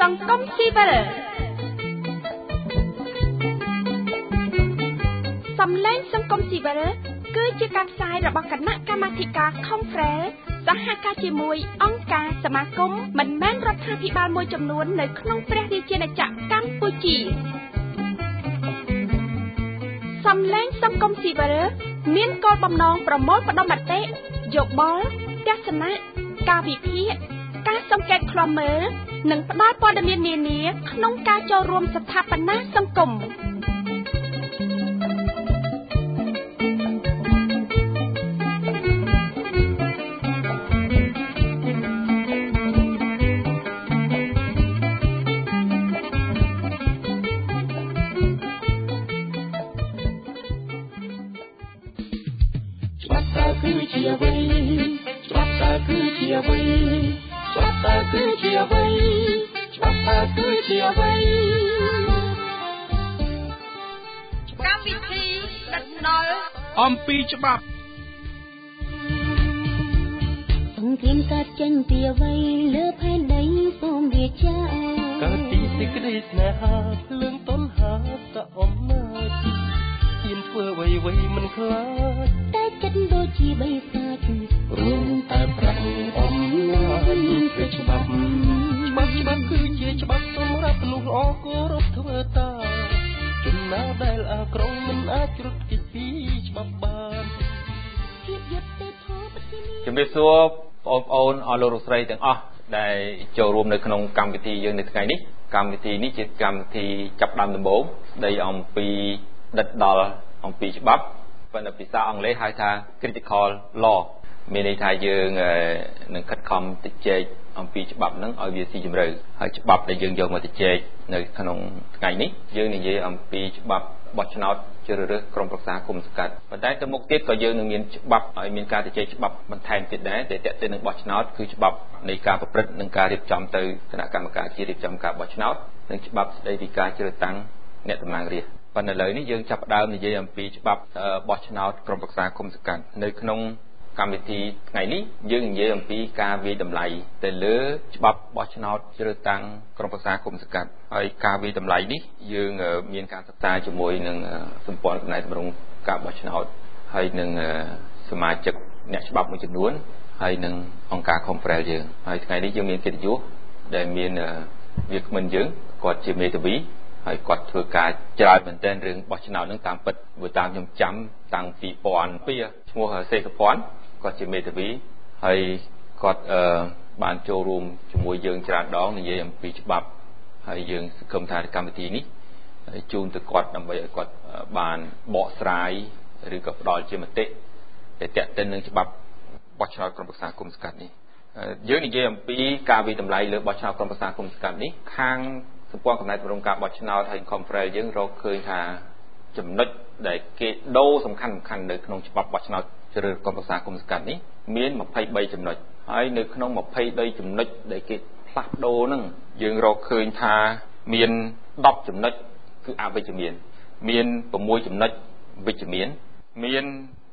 សង្គមស៊ីវិលសំឡេងសង្គមស៊ីវិលគឺជាការផ្សាយរបស់គណៈកម្មាធិការ Conference សហការជាមួយអង្គការសមាគមមិនមែនរដ្ឋាភិបាលមួយចំនួននៅក្នុងព្រះរាជាណាចក្រកម្ពុជាសំឡេងសង្គមស៊ីវិលមានគោលបំណងប្រមូលផ្ដុំមតិយោបល់ទស្សនៈការវិភាគការសង្កេតឃ្លាំមើលនិងផ្ដល់ព័ត៌មាននានាក្នុងការចូលរួមស្ថាបនាសង្គមជាអ្វីច្បាប់តើគឺជាអ្វីច្បាប់តើគឺជាអ្វីច្បាប់តើគឺជាអ្វីកម្មវិធីដិតដល់អំពីច្បាប់អង្គាកើតចេញពីអ្វីលើផែនដីសូមវាចាកើតពីសេចក្តីស្នេហាភ្លើងតណ្ហាសអំណាចហ៊ានធ្វើអ្វីមិនខ្លាចតែចិត្តដូចជាបិសាចរួមតែប្រាំអំណាចគឺច្បាប់គឺជាច្បាប់សម្រាប់មនុស្សល្អគោរពធ្វើតាមជនណាដែលអាក្រក់មិនអាចរត់គេពីច្បាប់បានភាពយុត្តិធម៌ប្រតិជំរាបសួរបងប្អូនអស់លោកស្រីទាំងអស់ដែលចូលរួមនៅក្នុងកម្មវិធីយើងនៅថ្ងៃនេះកម្មវិធីនេះជាកម្មវិធីចាប់ដើមដំបូងស្ដីអំពីដិតដល់អំពីច្បាប់ប៉ុន្តែភាសាអង់គ្លេសហៅថា critical law មានន័យថាយើងនឹងខិតខំទៅជែកអំពីច្បាប់ហ្នឹងឲ្យវាស៊ីជម្រៅហើយច្បាប់ដែលយើងយកមកទៅជែកនៅក្នុងថ្ងៃនេះយើងនិយាយអំពីច្បាប់បោះឆ្នោតជ្រើសរើសក្រុមប្រឹក្សាគុំសង្កាត់ប៉ុន្តែទៅមុខទៀតក៏យើងនឹងមានច្បាប់ឲ្យមានការទៅជែកច្បាប់បន្ថែមទៀតដែរដែលទាក់ទងនឹងបោះឆ្នោតគឺច្បាប់នៃការប្រព្រឹត្តនិងការរៀបចំទៅគណៈកម្មការជាតិរៀបចំការបោះឆ្នោតនិងច្បាប់ស្តីពីការជ្រើសតាំងអ្នកតំណាងរាស្ត្រប៉ុន្តែឥឡូវនេះយើងចាប់ផ្ដើមនិយាយអំពីច្បាប់បោះឆ្នោតក្រុមប្រឹក្សាគុំសង្កាត់នៅក្នុងកម្មវិធីថ្ងៃនេះយើងនិយាយអំពីការវិយតម្លៃទៅលើច្បាប់បោះឆ្នោតជ្រើសតាំងក្រុមប្រឹក្សាគុំសង្កាត់ហើយការវិយតម្លៃនេះយើងមានការសិក្សាជាមួយនឹងសម្ព័ន្ធកំណែតម្រង់ការបោះឆ្នោតហើយនឹងសមាជិកអ្នកច្បាប់មួយចំនួនហើយនឹងអង្គការ Conference យើងហើយថ្ងៃនេះយើងមានកិត្តិយសដែលមានវាគ្មិនយើងគាត់ជាមេធាវីហើយគាត់ធ្វើការច្រើនមែនទែនរឿងបោះឆ្នោតនឹងតាមពិតបើតាមខ្ញុំចាំតាំងពី2002ឈ្មោះសេសភ័ណ្ឌគាត់ជាមេធាវីហើយគាត់បានចូលរួមជាមួយយើងច្រើនដងនិយាយអំពីច្បាប់ហើយយើងសង្ឃឹមថាកម្មវិធីនេះជូនទៅគាត់ដើម្បីឲ្យគាត់បានបកស្រាយឬក៏ផ្ដល់ជាមតិដែលទាក់ទិននឹងច្បាប់បោះឆ្នោតក្រុមប្រឹក្សាគុំសង្កាត់នេះយើងនិយាយអំពីការវិយតម្លៃលើបោះឆ្នោតក្រុមប្រឹក្សាគុំសង្កាត់នេះខាងសម្ព័ន្ធកំណែតម្រង់ការបោះឆ្នោតហើយ Conference យើងរកឃើញថាចំណុចដែលគេដូរសំខាន់នៅក្នុងច្បាប់បោះឆ្នោតជ្រើសរើសក្រុមប្រឹក្សាគុំសង្កាត់នេះមាន23ចំណុចហើយនៅក្នុង23ចំណុចដែលគេផ្លាស់ប្ដូរហ្នឹងយើងរកឃើញថាមាន10ចំណុចគឺអវិជ្ជមានមាន6ចំណុចវិជ្ជមានមាន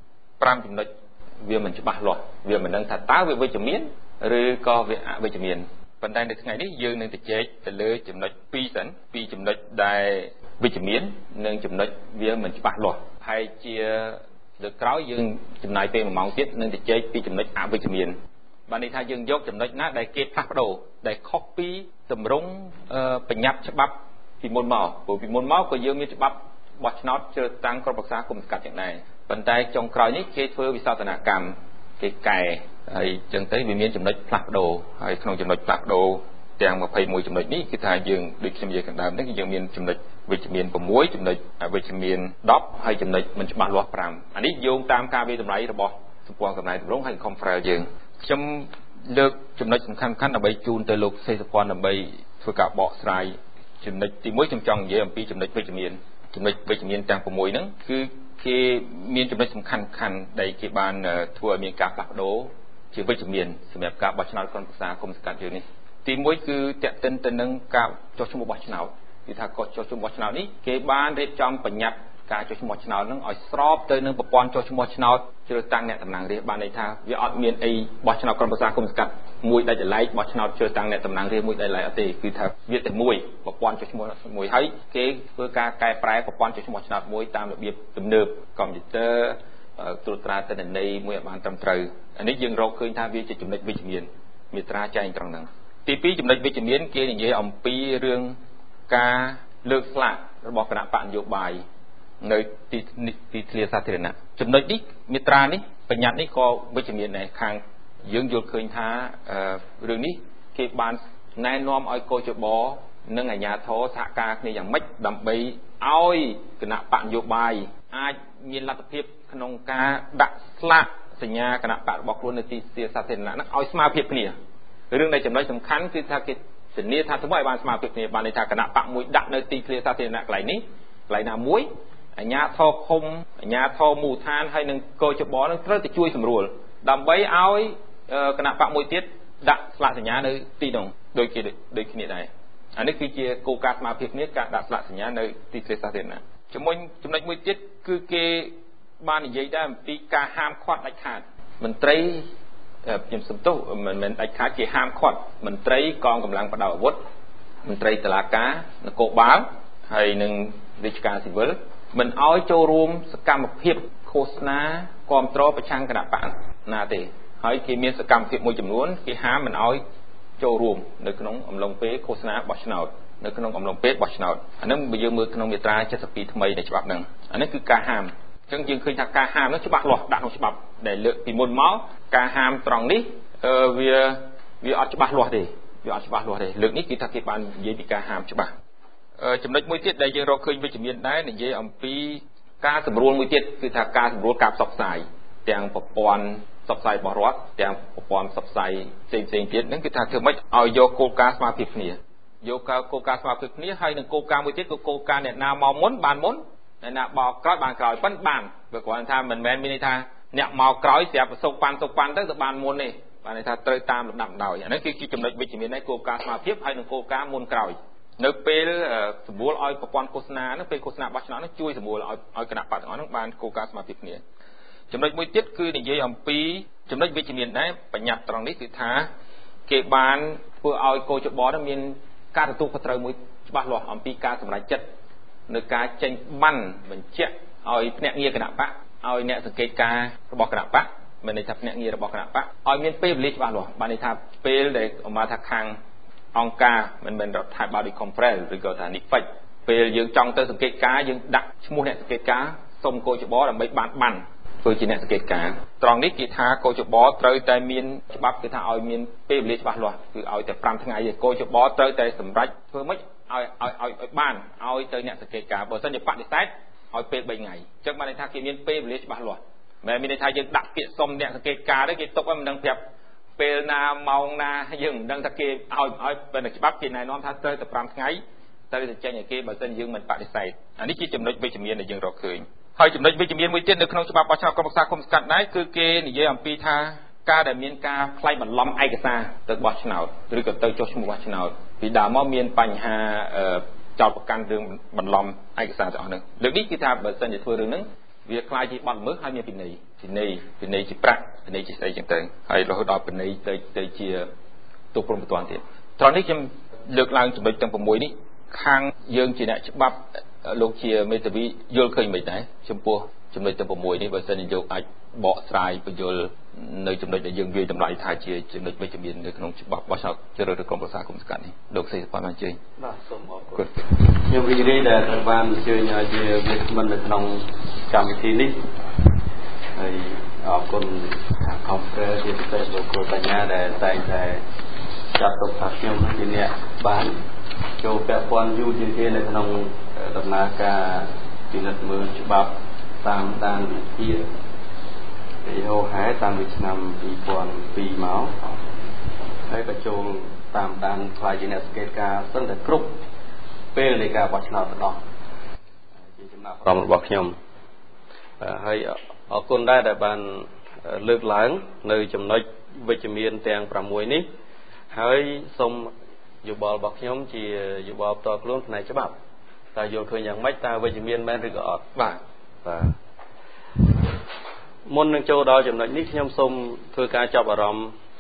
5ចំណុចវាមិនច្បាស់លាស់វាមិនដឹងថាតើវាវិជ្ជមានឬក៏វាអវិជ្ជមានប៉ុន្តែនៅថ្ងៃនេះយើងនឹងទៅជែកទៅលើចំណុច2សិន2ចំណុចដែលវិជ្ជមាននិងចំណុចវាមិនច្បាស់លាស់ហើយជាលើកក្រោយយើងចំណាយពេល1ម៉ោងទៀតនឹងទៅជែកពីចំណុចអវិជ្ជមានបានន័យថាយើងយកចំណុចណាដែលគេផ្លាស់ប្ដូរដែលខុសពីទម្រង់បញ្ញត្តិច្បាប់ពីមុនមកព្រោះពីមុនមកក៏យើងមានច្បាប់បោះឆ្នោតជ្រើសតាំងក្រុមប្រឹក្សាគុំសង្កាត់យ៉ាងដែរប៉ុន្តែចុងក្រោយនេះគេធ្វើវិសោធនកម្មគេកែហើយចឹងទៅវាមានចំណុចផ្លាស់ប្ដូរហើយក្នុងចំណុចផ្លាស់ប្ដូរទាំង21ចំណុចនេះគឺថាយើងដូចខ្ញុំនិយាយខាងដើមនេះគឺយើងមានចំណុចវិជ្ជមាន6ចំណុចអវិជ្ជមាន10ហើយចំណុចមិនច្បាស់លាស់5អានេះយោងតាមការវិយតម្លៃរបស់សម្ព័ន្ធកំណែតម្រង់ហើយ Conference យើងខ្ញុំលើកចំណុចសំខាន់ៗដើម្បីជូនទៅលោកសេសភ័ណ្ឌដើម្បីធ្វើការបកស្រាយចំណុចទី1ខ្ញុំចង់និយាយអំពីចំណុចវិជ្ជមានចំណុចវិជ្ជមានទាំង6ហ្នឹងគឺគេមានចំណុចសំខាន់ដែលគេបានធ្វើឲ្យមានការផ្លាស់ប្ដូរជាវិជ្ជមានសម្រាប់ការបោះឆ្នោតក្រុមប្រឹក្សាគុំសង្កាត់យើងនេះទី1គឺតាក់ទិនទៅនឹងការចុះឈ្មោះបោះឆ្នោតគឺថាគាត់ចុះឈ្មោះបោះឆ្នោតនេះគេបានរៀបចំបញ្ញត្តិការចុះឈ្មោះឆ្នោតនឹងឲ្យស្របទៅនឹងប្រព័ន្ធចុះឈ្មោះឆ្នោតជ្រើសតាំងអ្នកតំណាងរាស្ត្របានន័យថាវាអត់មានអីបោះឆ្នោតក្រុមប្រឹក្សាគុំសង្កាត់មួយដាច់ឡែកបោះឆ្នោតជ្រើសតាំងអ្នកតំណាងរាស្ត្រមួយដាច់ឡែកអត់ទេគឺថាវាតែមួយប្រព័ន្ធចុះឈ្មោះមួយហើយគេធ្វើការកែប្រែប្រព័ន្ធចុះឈ្មោះឆ្នោតមួយតាមរបៀបទំនើបកុំព្យូទ័រត្រួតត្រាទិន្នន័យមួយឲ្យបានត្រឹមត្រូវអានេះយើងរកឃើញថាវាជាចំណុចវិជ្ជមានមាត្រាចែងត្រង់ហ្នឹងទី2ចំណុចវិជ្ជមានគេនិយាយអំពីរឿងការលើកស្លាករបស់គណៈបកនយោបាយនៅទីធ្លាសាធារណៈចំណុចនេះមាត្រានេះបញ្ញត្តិនេះក៏វិជ្ជមានដែរខាងយើងយល់ឃើញថារឿងនេះគេបានណែនាំឲ្យកោជបនិងអាជ្ញាធរសហការគ្នាយ៉ាងម៉េចដើម្បីឲ្យគណៈបកនយោបាយអាចមានលទ្ធភាពក្នុងការដាក់ស្លាកសញ្ញាគណៈបករបស់ខ្លួននៅទីធ្លាសាធារណៈហ្នឹងឲ្យស្មើភាពគ្នារឿងដែលចំណុចសំខាន់គឺថាគេធានាថាសម្រាប់ឲ្យបានស្មើភាពគ្នាបានន័យថាគណៈបកមួយដាក់នៅទីធ្លាសាធារណៈកន្លែងនេះកន្លែងណាមួយអាជ្ញាធរឃុំអាជ្ញាធរមូលដ្ឋានហើយនឹងកោជបនឹងត្រូវតែជួយសម្រួលដើម្បីឲ្យគណៈបកមួយទៀតដាក់ស្លាកសញ្ញានៅទីនោះដូចគ្នាដែរអានេះគឺជាគោលការណ៍ស្មារតីគ្នាការដាក់ស្លាកសញ្ញានៅទីធ្លាសាធារណៈចំណុចមួយទៀតគឺគេបាននិយាយដែរអំពីការហាមឃាត់ដាច់ខាតមន្ត្រីខ្ញុំសំទោសមិនមែនដាច់ខាតគេហាមឃាត់មន្ត្រីកងកម្លាំងបដាអាវុធមន្ត្រីតុលាការនគរបាលហើយនិងរាជការស៊ីវិលមិនឲ្យចូលរួមសកម្មភាពឃោសនាគាំទ្រប្រឆាំងគណៈបកណាទេហើយគេមានសកម្មភាពមួយចំនួនគេហាមមិនឲ្យចូលរួមនៅក្នុងអំឡុងពេលឃោសនាបោះឆ្នោតនៅក្នុងអំឡុងពេលបោះឆ្នោតអានឹងបើយើងមើលក្នុងមាត្រា72ថ្មីនៃច្បាប់ហ្នឹងអានេះគឺការហាមអញ្ចឹងយើងឃើញថាការហាមនោះច្បាស់លាស់ដាក់ក្នុងច្បាប់ដែលលើកពីមុនមកការហាមត្រង់នេះវាអត់ច្បាស់លាស់ទេលើកនេះគឺថាគេបាននិយាយពីការហាមច្បាស់ចំណុចមួយទៀតដែលយើងរកឃើញវិជ្ជមានដែរនិយាយអំពីការសម្រួលមួយទៀតគឺថាការសម្រួលការផ្សព្វផ្សាយទាំងប្រព័ន្ធផ្សព្វផ្សាយរបស់រដ្ឋទាំងប្រព័ន្ធផ្សព្វផ្សាយផ្សេងទៀតហ្នឹងគឺថាធ្វើម៉េចឲ្យយកគោលការណ៍ស្មារតីគ្នាយកគោលការណ៍ស្មារតីគ្នាហើយនឹងគោលការណ៍មួយទៀតគឺគោលការណ៍អ្នកណាមកមុនបានមុនអ្នកណាបោកក្រោយបានក្រោយប៉ុន្តែបានបើគ្រាន់ថាមិនមែនមានន័យថាអ្នកមកក្រោយស្រាប់សុកប៉ាន់ទៅបានមុនទេបានន័យថាត្រូវតាមលំដាប់ដោយអានេះគឺជាចំណុចវិជ្ជមាននៃគោលការណ៍ស្មារតីហើយនឹងគោលការណ៍មុនក្រោយនៅពេលសម្រួលឲ្យប្រព័ន្ធឃោសនានោះពេលឃោសនាបោះឆ្នោតនោះជួយសម្រួលឲ្យគណៈបកទាំងអស់នោះបានគោលការណ៍ស្មារតីគ្នាចំណុចមួយទៀតគឺនិយាយអំពីចំណុចវិជ្ជមានដែរបញ្ញត្តិត្រង់នេះគឺថាគេបានធ្វើឲ្យកោជបនោះមានការទទួលខុសត្រូវមួយច្បាស់លាស់អំពីការសម្រេចចិត្តនៅការចេញបានបញ្ជាក់ឲ្យភ្នាក់ងារគណៈបកឲ្យអ្នកសង្កេតការរបស់គណៈបកមានន័យថាភ្នាក់ងាររបស់គណៈបកឲ្យមានពេលវេលាច្បាស់លាស់បានន័យថាពេលដែលមកថាខាងអង្គការមិនមែនរដ្ឋាភិបាលដូច Conference ឬក៏ថា NIFEC ពេលយើងចង់ទៅសង្កេតការយើងដាក់ឈ្មោះអ្នកសង្កេតការសុំកោជបដើម្បីបានធ្វើជាអ្នកសង្កេតការត្រង់នេះគេថាកោជបត្រូវតែមានច្បាប់គឺថាឲ្យមានពេលវេលាច្បាស់លាស់គឺឲ្យតែ5ថ្ងៃទេកោជបត្រូវតែសម្រេចធ្វើម៉េចឲ្យបានឲ្យទៅអ្នកសង្កេតការបើមិនជាបដិសេធឲ្យពេល3ថ្ងៃអញ្ចឹងបានន័យថាគេមានពេលវេលាច្បាស់លាស់មិនមានន័យថាយើងដាក់ពាក្យសុំអ្នកសង្កេតការទេគេទុកឲ្យមិនដឹងប្រាប់ពេលណាម៉ោងណាយើងមិនដឹងថាគេឲ្យបើច្បាប់គេណែនាំថាត្រូវតែ5ថ្ងៃត្រូវតែចេញឲ្យគេបើមិនយើងមិនបដិសេធអានេះជាចំណុចវិជ្ជមានដែលយើងរកឃើញហើយចំណុចវិជ្ជមានមួយទៀតនៅក្នុងច្បាប់បោះឆ្នោតក្រុមប្រឹក្សាគុំស្កាត់ដែរគឺគេនិយាយអំពីថាការដែលមានការខ្លែងបន្លំឯកសារទៅបោះឆ្នោតឬក៏ទៅចុះឈ្មោះបោះឆ្នោតពីដើមមកមានបញ្ហាចោទប្រកាន់រឿងបន្លំឯកសារទាំងអស់នោះលើកនេះគឺថាបើសិនជាធ្វើរឿងហ្នឹងវាខ្លាចជាបទល្មើសហើយមានពិន័យជាប្រាក់ពិន័យជាស្អីចឹងទៅហើយរហូតដល់ពិន័យទៅជាទុកព្រមបន្ទាន់ទៀតត្រង់នេះខ្ញុំលើកឡើងចំណុចទាំង6នេះខាងយើងជាអ្នកច្បាប់លោកជាមេធាវីយល់ឃើញមិនដែរចំពោះចំណុចទាំង6នេះបើសិនជាយកអាចបកស្រាយបញ្យល់នៅចំណុចដែលយើងវាយតម្លៃថាជាចំណុចវិជ្ជមាននៅក្នុងច្បាប់បោះឆ្នោតជ្រើសរើសក្រុមប្រឹក្សាគុំស្កាត់នេះលោកសេរីសុផាន់បានជើញបាទសូមអរគុណខ្ញុំរីករាយដែលត្រូវបានអញ្ជើញឲ្យជាវាគ្មិននៅក្នុងកម្មវិធីនេះហើយអរគុណខាងខំប្រែជាពិសេសលោកគ្រូបញ្ញាដែលតែងតែចាត់ទុកថាខ្ញុំជាអ្នកបានចូលពាក់ព័ន្ធយូរជាងគេនៅក្នុងដំណើរការពិនិត្យមើលច្បាប់តាមដានវិភាគពីហោហែតាំងពីឆ្នាំ2002មកហើយក៏ចូលតាមដានខ្លាយជាអ្នកសង្កេតការណ៍សឹងតែគ្រប់ពេលនៃការបោះឆ្នោតទាំងអស់ជាចំណាប់អារម្មណ៍របស់ខ្ញុំហើយអរគុណដែរដែលបានលើកឡើងនៅចំណុចវិជ្ជមានទាំង6នេះហើយសូមយោបល់របស់ខ្ញុំជាយោបល់ផ្ទាល់ខ្លួនផ្នែកច្បាប់តើយល់ឃើញយ៉ាងម៉េចតើវិជ្ជមានមែនឬក៏អត់បាទមុននឹងចូលដល់ចំណុចនេះខ្ញុំសូមធ្វើការចាប់អារម្មណ៍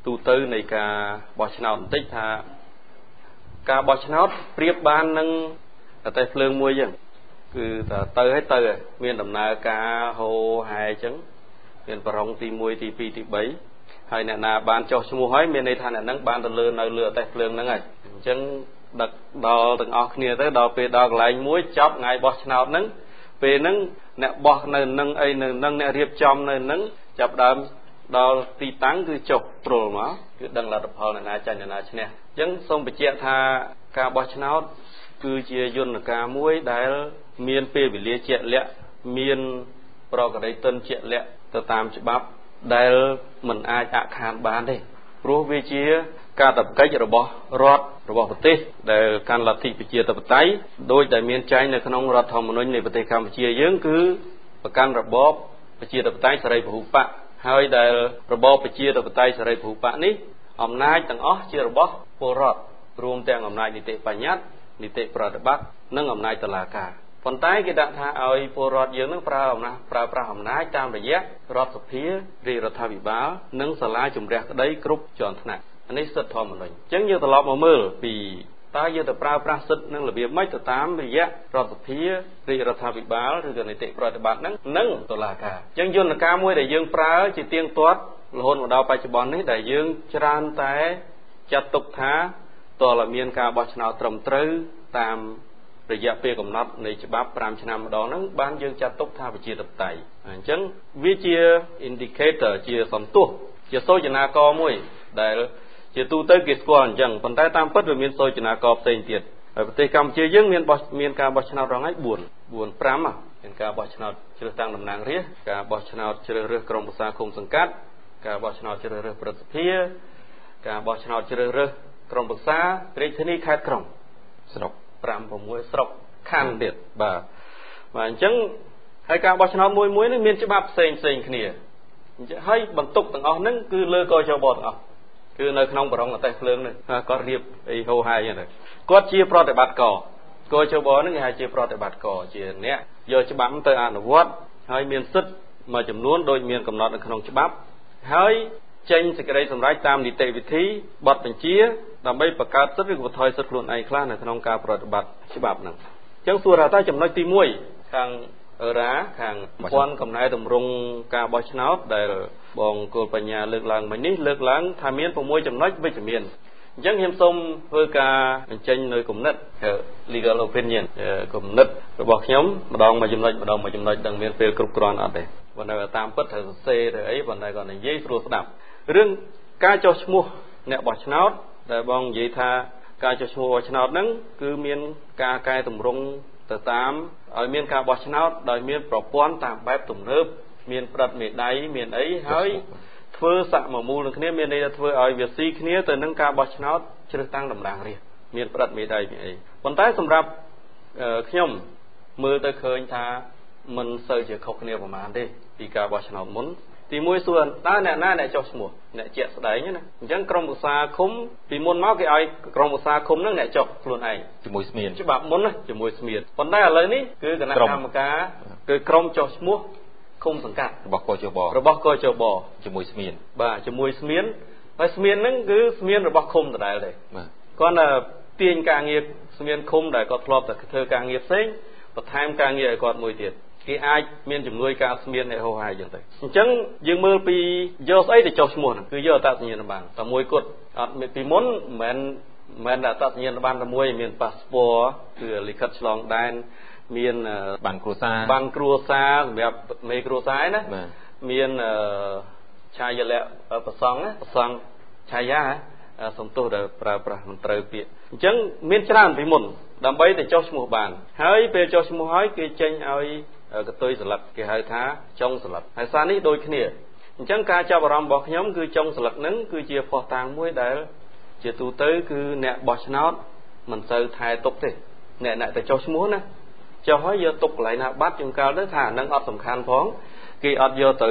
ទូទៅនៃការបោះឆ្នោតបន្តិចថាការបោះឆ្នោតប្រៀបបាននឹងប្រទេសភ្លើងមួយចឹងគឺថាទៅហើយទៅមានដំណើរការហូរហែអញ្ចឹងមានប្រងទី1ទី2ទី3ហើយអ្នកណាបានចុះឈ្មោះហើយមានន័យថាអ្នកហ្នឹងបានទៅលើនៅលើប្រទេសភ្លើងហ្នឹងហើយអញ្ចឹងដឹកដល់ទាំងអស់គ្នាទៅដល់ពេលដល់កន្លែងមួយចប់ថ្ងៃបោះឆ្នោតហ្នឹងពេលហ្នឹងអ្នកបោះនៅនឹងអីនៅនឹងអ្នករៀបចំនៅនឹងចាប់ដើមដល់ទីតាំងគឺចុះព្រុលមកគឺដឹងលទ្ធផលអ្នកណាចាញ់អ្នកណាឈ្នះអញ្ចឹងសូមបញ្ជាក់ថាការបោះឆ្នោតគឺជាយន្តការមួយដែលមានពេលវេលាជាក់លាក់មានប្រកបទិនជាក់លាក់ទៅតាមច្បាប់ដែលមិនអាចអខានបានទេព្រោះវាជាកាតព្វកិច្ចរបស់រដ្ឋរបស់ប្រទេសដែលកាន់លទ្ធិប្រជាធិបតេយ្យដោយដែលមានចែងនៅក្នុងរដ្ឋធម្មនុញ្ញនៃប្រទេសកម្ពុជាយើងគឺប្រកាន់របបប្រជាធិបតេយ្យសេរីពហុបកហើយដែលរបបប្រជាធិបតេយ្យសេរីពហុបកនេះអំណាចទាំងអស់ជារបស់ពលរដ្ឋរួមទាំងអំណាចនីតិបញ្ញត្តិនីតិប្រតិបត្តិនិងអំណាចតុលាការប៉ុន្តែគេដាក់ថាឲ្យពលរដ្ឋយើងនឹងប្រើប្រាស់អំណាចតាមរយៈរដ្ឋសភារាជរដ្ឋាភិបាលនិងសាលាជំរះក្តីគ្រប់ជាន់ថ្នាក់នេះសិទ្ធិធម្មនុញ្ញអញ្ចឹងយើងត្រឡប់មកមើលពីតើយើងទៅប្រើប្រាស់សិទ្ធិនឹងរបៀបម៉េចទៅតាមរយៈរដ្ឋសភារាជរដ្ឋាភិបាលឬក៏នីតិប្រតិបត្តិហ្នឹងនិងតុលាការអញ្ចឹងយន្តការមួយដែលយើងប្រើជាទៀងទាត់រហូតមកដល់បច្ចុប្បន្ននេះដែលយើងច្រើនតែចាត់ទុកថាតើមានការបោះឆ្នោតត្រឹមត្រូវតាមរយៈពេលកំណត់នៃច្បាប់5ឆ្នាំម្ដងហ្នឹងបានយើងចាត់ទុកថាប្រជាធិបតេយ្យអញ្ចឹងវាជា indicator ជាសន្ទុះជាសូចនាករមួយដែលជាទូទៅគេស្គាល់អញ្ចឹងប៉ុន្តែតាមពិតវាមានសូចនាករផ្សេងទៀតហើយប្រទេសកម្ពុជាយើងមានការបោះឆ្នោតរងហើយ4 5មានការបោះឆ្នោតជ្រើសតាំងតំណាងរាស្ត្រការបោះឆ្នោតជ្រើសរើសក្រុមប្រឹក្សាឃុំសង្កាត់ការបោះឆ្នោតជ្រើសរើសប្រសិទ្ធិការបោះឆ្នោតជ្រើសរើសក្រុមប្រឹក្សារាជធានីខេត្តក្រុងស្រុក5 6ស្រុកខណ្ឌទៀតបាទអញ្ចឹងហើយការបោះឆ្នោតមួយនេះមានច្បាប់ផ្សេងគ្នាអញ្ចឹងហើយបន្ទុកទាំងអស់ហ្នឹងគឺលើកជបទាំងអស់គឺនៅក្នុងបរងអទេសភ្លើងនេះគាត់រៀបអីហោហាយហ្នឹងគាត់ជាប្រតិបត្តិករកជបហ្នឹងគេហៅជាប្រតិបត្តិករជាអ្នកយកច្បាប់ទៅអនុវត្តហើយមានសិទ្ធិមួយចំនួនដោយមានកំណត់នៅក្នុងច្បាប់ហើយចេញសេចក្តីសម្រេចតាមនីតិវិធីបទបញ្ជាដើម្បីបង្កើតសិទ្ធិឬក៏បន្ថយសិទ្ធិខ្លួនឯងខ្លះនៅក្នុងការប្រតិបត្តិច្បាប់ហ្នឹងអញ្ចឹងសួរថាចំណុចទី1ខាងខាងព័ន្ធកំណែតម្រង់ការបោះឆ្នោតដែលបងគោលបញ្ញាលើកឡើងមិញនេះលើកឡើងថាមាន6ចំណុចវិជ្ជមានអញ្ចឹងខ្ញុំសូមធ្វើការបញ្ចេញនៅគំនិត legal opinion គំនិតរបស់ខ្ញុំម្ដងមួយចំណុចដឹងមានពេលគ្រប់គ្រាន់អត់ទេបើនៅតាមពិតត្រូវសរសេរទៅអីប៉ុន្តែគាត់និយាយស្រួលស្ដាប់រឿងការចុះឈ្មោះអ្នកបោះឆ្នោតដែលបងនិយាយថាការចុះឈ្មោះបោះឆ្នោតហ្នឹងគឺមានការកែតម្រង់ទៅតាមឲ្យមានការបោះឆ្នោតដោយមានប្រព័ន្ធតាមបែបទំនើបមានប្រឌិតមេដៃមានអីហើយធ្វើសកមូលនឹងគ្នាមានន័យថាធ្វើឲ្យវាស៊ីគ្នាទៅនឹងការបោះឆ្នោតជ្រើសតាំងតំណាងរាស្ត្រមានប្រឌិតមេដៃមានអីប៉ុន្តែសម្រាប់ខ្ញុំមើលទៅឃើញថាមិនសូវជាខុសគ្នាប្រហែលទេពីការបោះឆ្នោតមុនទី1សួរតើអ្នកណាអ្នកចុះឈ្មោះអ្នកជាក់ស្ដែងណាអញ្ចឹងក្រុមប្រឹក្សាឃុំពីមុនមកគេឲ្យក្រុមប្រឹក្សាឃុំហ្នឹងអ្នកចុះខ្លួនឯងជាមួយស្មៀនច្បាប់មុនណាជាមួយស្មៀនប៉ុន្តែឥឡូវនេះគឺគណៈកម្មការគឺក្រុមចុះឈ្មោះឃុំសង្កាត់របស់កជបជាមួយស្មៀនបាទជាមួយស្មៀនហើយស្មៀនហ្នឹងគឺស្មៀនរបស់ឃុំដដែលទេបាទគាត់ទាញការងារស្មៀនឃុំដែលគាត់ធ្លាប់តែធ្វើការងារផ្សេងបន្ថែមការងារឲ្យគាត់មួយទៀតគេអាចមានជំនួយការស្មៀនឲ្យហោហាយចឹងទៅអញ្ចឹងយើងមើលពីយកស្អីទៅចុះឈ្មោះហ្នឹងគឺយកអត្តសញ្ញាណប័ណ្ណតែមួយគត់អត់ពីមុនមិនមែនអត្តសញ្ញាណប័ណ្ណតែមួយមានប៉ាសពតគឺលិខិតឆ្លងដែនមានប័ណ្ណគ្រួសារសម្រាប់មេគ្រួសារណាមានឆាយាល័ក្ខណ៍ប្រសង់ឆាយាសំទោសដែលប្រើប្រាស់មិនត្រូវពាក្យអញ្ចឹងមានច្រើនពីមុនដើម្បីទៅចុះឈ្មោះបានហើយពេលចុះឈ្មោះហើយគេចេញឲ្យកតុយស្លឹកគេហៅថាចុងស្លឹកហើយសារនេះដូចគ្នាអញ្ចឹងការចាប់អារម្មណ៍របស់ខ្ញុំគឺចុងស្លឹកហ្នឹងគឺជាភស្តុតាងមួយដែលជាទូទៅគឺអ្នកបោះឆ្នោតមិនសូវថែទុកទេអ្នកទៅចុះឈ្មោះណាចុះហើយយកទុកកន្លែងណាបាត់ជួនកាលទៅថាអានឹងអត់សំខាន់ផងគេអត់យកទៅ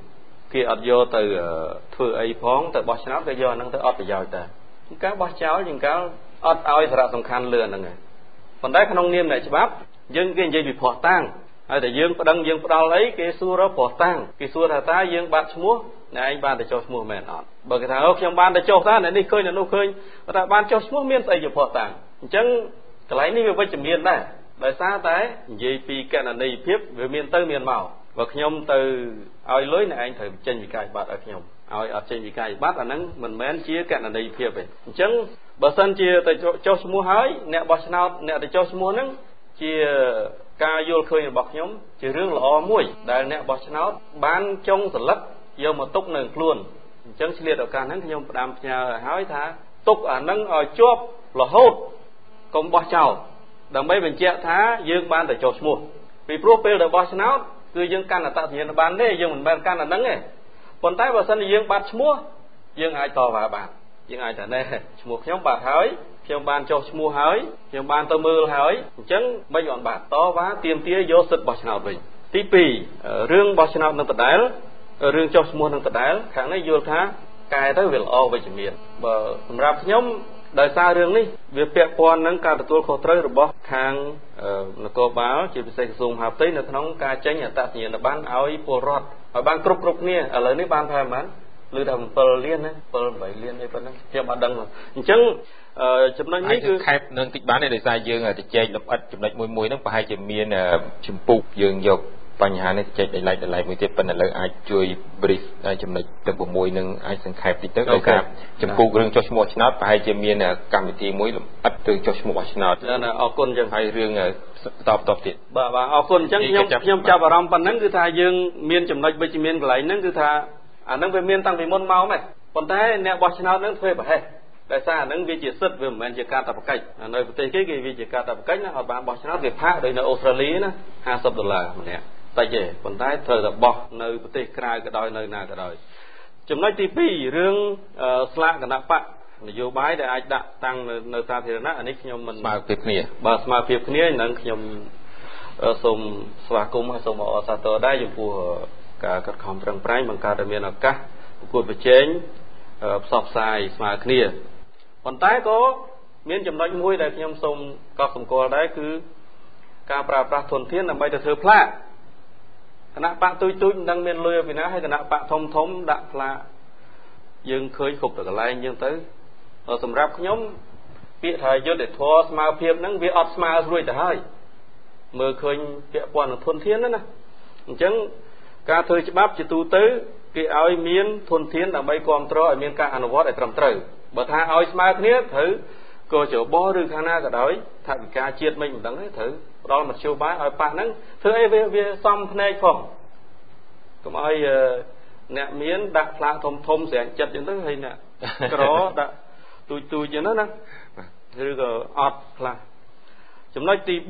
ធ្វើអីផងទៅបោះឆ្នោតគេយកអានឹងទៅអត់ប្រយោជន៍តែការបោះចោលជួនកាលអត់ឲ្យសារៈសំខាន់លឿនហ្នឹងឯងប៉ុន្តែក្នុងនាមអ្នកច្បាប់យើងគេនិយាយពីភស្តុតាងហើយតែយើងប្តឹងយើងផ្ដាល់អីគេសួររកភស្តុតាងគេសួរថាតើយើងបាត់ឈ្មោះ nè anh ban để cho mua mền ọt bởi cái thằng trong ban để cho ta này đi khơi là nô khơi ta ban cho mua miên tay chụp phò tàng chẳng cái lấy ní với chụp miên đây đời xa té gì vì cái là này phép về miên tây miên màu và nhom từ ai lưới này anh thử trên vị cài bát ở nhom ai ở trên vị cài bát là nắng mình mến chia cái là này phép vậy chẳng bờ sân chia tay cho mua hái nè bò nào nè để cho mua nắng chia ca vô khơi bọc nhóm chỉ riêng là o muối đại nè bò nào bán trong sờ lấp vô mà túc nền luôn chẳng chỉ liệt ở cả nắng nhóm đam nhà hái thá túc ở nắng ở chóp là hốt còn bò chảo đằng mấy mình che thá dương ban để cho mua vì profile để bò nào cứ dương can là tạo tiền bán đấy dương mình bán can là nắng này còn tại bờ sân dương bán mua dương ai to và bạn dương ai trở nên mua nhóm bạc hái trong ban cho mua hái trong ban tơ mưa hái chẳng mấy dọn bạc to quá tiêm tía vô sực bò nào mình tí pì riêng bò nào nâng tật đáy riêng cho mua nâng tật đáy kháng này vô thá cài tới việc o về chỉ miền bờ làm nhóm đời xa riêng ní việc bẹt quan nâng cảตัวkhó tới rồi bó hàng cô báo chỉ phải dùng hộp tí là nóng ca tránh ở tại nhiều là bán áo po rót ở ban cục cục nè ở lấy ní ban thay mán lư thầm pearl liên đấy pearl bảy liên đấy phân đấy theo bạn đăng rồi chẳng chấm nói ní cứ khai nâng tích bán này đời xa dương là chơi lập ắt chấm nói mùi mùi nó phải hai chấm miên chấm pục dương dọcបញ្ហានេះចេញដល់មួយទៀតប៉ុន្តែលើអាចជួយ brief ចំណុចទឹក6នឹងអាចសង្ខេបតិចទៅដោយសារចំពោះរឿងចុះឈ្មោះឆ្នោតប្រហែលជាមានកម្មវិធីមួយលម្អិតទៅចុះឈ្មោះឆ្នោតអរគុណចឹងហើយរឿងតបទៀតបាទអរគុណចឹងខ្ញុំចាប់អារម្មណ៍ប៉ុណ្ណឹងគឺថាយើងមានចំណុចវិជ្ជមានកន្លែងហ្នឹងគឺថាអាហ្នឹងវាមានតាំងពីមុនមកមែនប៉ុន្តែអ្នកបោះឆ្នោតហ្នឹងធ្វើប្រហែលដោយសារអាហ្នឹងវាជាសិទ្ធិវាមិនមែនជាការតបកិច្ចនៅប្រទេសគេវាជាការតបកិច្ចណាអត់បានបោះឆ្នោតវាផាកដោយនៅអូស្ត្រាលីណា$50ម្នាក់តែទេប៉ុន្តែត្រូវតែបោះនៅប្រទេសក្រៅក៏ដោយនៅណាក៏ដោយចំណុចទី2រឿងស្លាកគណៈបកនយោបាយដែលអាចដាក់តាំងនៅសាធារណៈអានេះខ្ញុំមិនស្មើភាពគ្នាបាទស្មើភាពគ្នានឹងខ្ញុំសូមស្វាគមន៍ហើយសូមអរសាទរដែរចំពោះការកាត់ខំប្រឹងប្រែងបង្កើតឲ្យមានឱកាសប្រកួតប្រជែងផ្សព្វផ្សាយស្មើគ្នាប៉ុន្តែក៏មានចំណុចមួយដែលខ្ញុំសូមកត់សម្គាល់ដែរគឺការប្រើប្រាស់ធនធានដើម្បីទៅធ្វើផ្លាកគណៈបកទុយទុយមិនដឹងមានលុយពីណាហើយគណៈបកធំធំដាក់ផ្លាកយើងឃើញគ្រប់ទៅកន្លែងយើងទៅសម្រាប់ខ្ញុំពាក្យថាយុទ្ធធម៌ស្មារភាពហ្នឹងវាអត់ស្មើរួចទៅហើយមើលឃើញពាក់ព័ន្ធនឹងធនធានណាអញ្ចឹងការធ្វើច្បាប់ជាទូទៅគេឲ្យមានធនធានដើម្បីគ្រប់គ្រងឲ្យមានការអនុវត្តឲ្យត្រឹមត្រូវបើថាឲ្យស្មើគ្នាត្រូវក៏ច្របល់ឬខាងណាក៏ដោយថាវិការជាតិមិនដឹងទេត្រូវផ្ដល់មធ្យោបាយឲ្យប៉ះហ្នឹងធ្វើអីវាសំភ្នែកផងកុំឲ្យអ្នកមានដាក់ផ្លាកធំធំស្រាញ់ចិត្តអញ្ចឹងទៅហើយអ្នកក្រដាក់ទូចអញ្ចឹងណាឬក៏អត់ផ្លាកចំណុចទី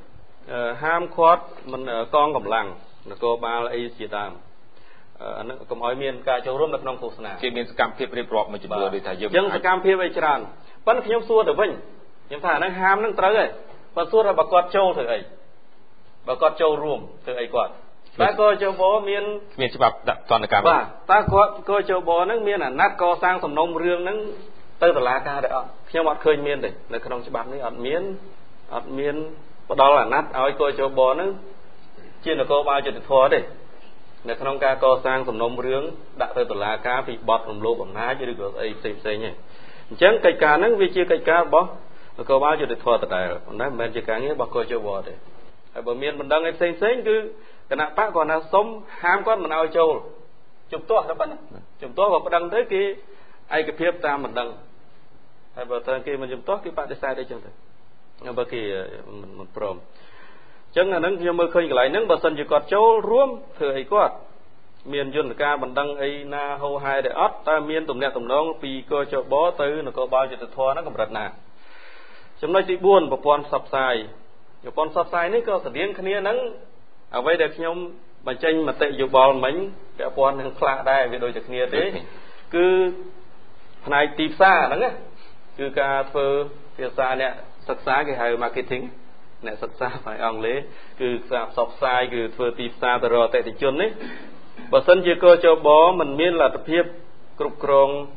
3ហាមឃាត់មិនកងកម្លាំងនគរបាលអីជាដើមអានេះកុំឲ្យមានការចូលរួមនៅក្នុងឃោសនាគេមានសកម្មភាពរៀបរាប់មួយចំនួនដូចថាយើងអញ្ចឹងសកម្មភាពអីច្រើនប៉ុន្តែខ្ញុំសួរទៅវិញខ្ញុំថាអាហ្នឹងហាមហ្នឹងត្រូវហើយបើសួរថាបើគាត់ចូលធ្វើអីបើគាត់ចូលរួមធ្វើអីគាត់តែក៏ជបមានច្បាប់ដាក់ទណ្ឌកម្មបាទតើគាត់ក៏ជបហ្នឹងមានអាណត្តិកសាងសំណុំរឿងហ្នឹងទៅតុលាការដែរអត់ខ្ញុំអត់ឃើញមានទេនៅក្នុងច្បាប់នេះអត់មានផ្ដល់អាណត្តិឲ្យក៏ជបហ្នឹងជានគរបាលយុត្តិធម៌ទេនៅក្នុងការកសាងសំណុំរឿងដាក់ទៅតុលាការពីបទរំលោភអំណាចឬក៏អីផ្សេងទេអញ្ចឹងកិច្ចការហ្នឹងវាជាកិច្ចការរបស់នគរបាលយុត្តិធម៌ដដែលប៉ុន្តែមិនមែនជាការងាររបស់កោជវទេហើយបើមានបណ្ដឹងអីផ្សេងគឺគណៈបកគាត់ណាសុំហាមគាត់មិនឲ្យចូលជំទាស់ទៅប៉ុណ្ណាជំទាស់បើប្តឹងទៅគេឯកភាពតាមបណ្ដឹងហើយបើតើគេមិនជំទាស់គេបដិសេធអីចឹងទៅបើគេមិនព្រមអញ្ចឹងអាហ្នឹងខ្ញុំមើលឃើញកន្លែងហ្នឹងបើសិនជាគាត់ចូលរួមធ្វើអីគាត់មានយន្តការបណ្ដឹងអីណាហោហែទេអត់តែមានទំនាក់ទំនងពីកោជបទៅនគរបាលយុត្តិធម៌ហ្នឹងកម្រិតណាចំណុចទី4ប្រព័ន្ធផ្សព្វផ្សាយនេះក៏ស្តៀងគ្នាហ្នឹងអ្វីដែលខ្ញុំបញ្ចេញមតិយោបល់មិញពាក់ព័ន្ធនឹងផ្លាកដែរវាដូចតែគ្នាទេគឺផ្នែកទីផ្សារហ្នឹងណាគឺការធ្វើភាសាអ្នកសិក្សាគេហៅ marketing អ្នកសិក្សាផ្នែកអង់គ្លេសគឺការផ្សព្វផ្សាយគឺធ្វើទីផ្សារទៅរកអតិថិជននេះបើសិនជាកោជបមិនមានលទ្ធភាពគ្រប់គ្រ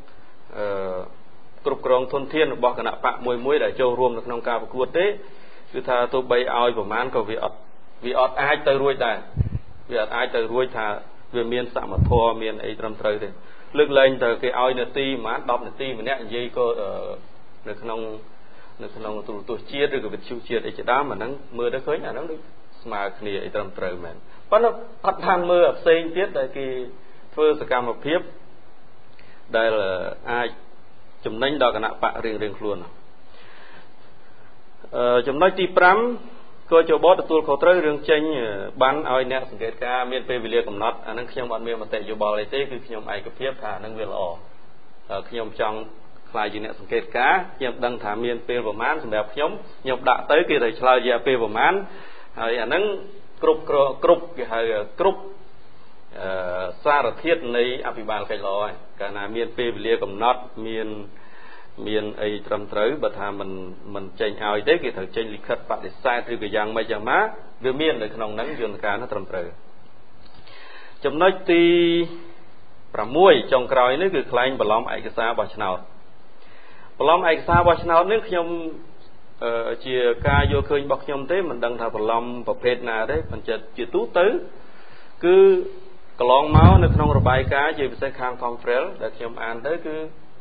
ងធនធានរបស់គណៈបកមួយដែលចូលរួមនៅក្នុងការប្រកួតទេគឺថាទោះបីឲ្យប្រមាណក៏វាអត់អាចទៅរួចដែរវាអត់អាចទៅរួចថាវាមានសមធម៌មានអីត្រឹមត្រូវទេលើកលែងទៅគេឲ្យនាទីប្រហែល10នាទីម្នាក់និយាយក៏នៅក្នុងទូរទស្សន៍ជាតិឬក៏វិទ្យុជាតិអីជាដើមអាហ្នឹងមើលទៅឃើញអាហ្នឹងដូចស្មើគ្នាអីត្រឹមត្រូវមែនប៉ុន្តែអត់បានមើលផ្សេងទៀតដែលគេធ្វើសកម្មភាពដែលអាចចំណេញដល់គណៈបករៀងខ្លួនចំណុចទី5ក៏ជបទទួលខុសត្រូវរឿងចេញបានឲ្យអ្នកសង្កេតការមានពេលវេលាកំណត់អានឹងខ្ញុំអត់មានមតិយោបល់អីទេគឺខ្ញុំឯកភាពថានឹងវាល្អខ្ញុំចង់ខ្លាយជាអ្នកសង្កេតការខ្ញុំដឹងថាមានពេលប្រមាណសម្រាប់ខ្ញុំដាក់ទៅគេត្រូវឆ្លើយរយៈពេលប្រមាណហើយអានឹងគ្រប់គេហៅគ្រប់សារធាតុនៃអភិបាលកិច្ចល្អហើយកាលណាមានពេលវេលាកំណត់មានអីត្រឹមត្រូវបើថាមិនចេញឲ្យទេគេត្រូវចេញលិខិតបដិសេធឬក៏យ៉ាងម៉េចយ៉ាងម៉ាវាមាននៅក្នុងហ្នឹងយន្តការនោះត្រឹមត្រូវចំណុចទី6ចុងក្រោយនេះគឺខ្លែងបន្លំឯកសារបោះឆ្នោតបន្លំឯកសារបោះឆ្នោតនេះខ្ញុំជាការយកឃើញរបស់ខ្ញុំទេមិនដឹងថាបន្លំប្រភេទណាទេប៉ុន្តែជាទូទៅគឺកន្លងមកនៅក្នុងរបាយការណ៍ជាពិសេសខាង Conferel ដែលខ្ញុំអានទៅគឺ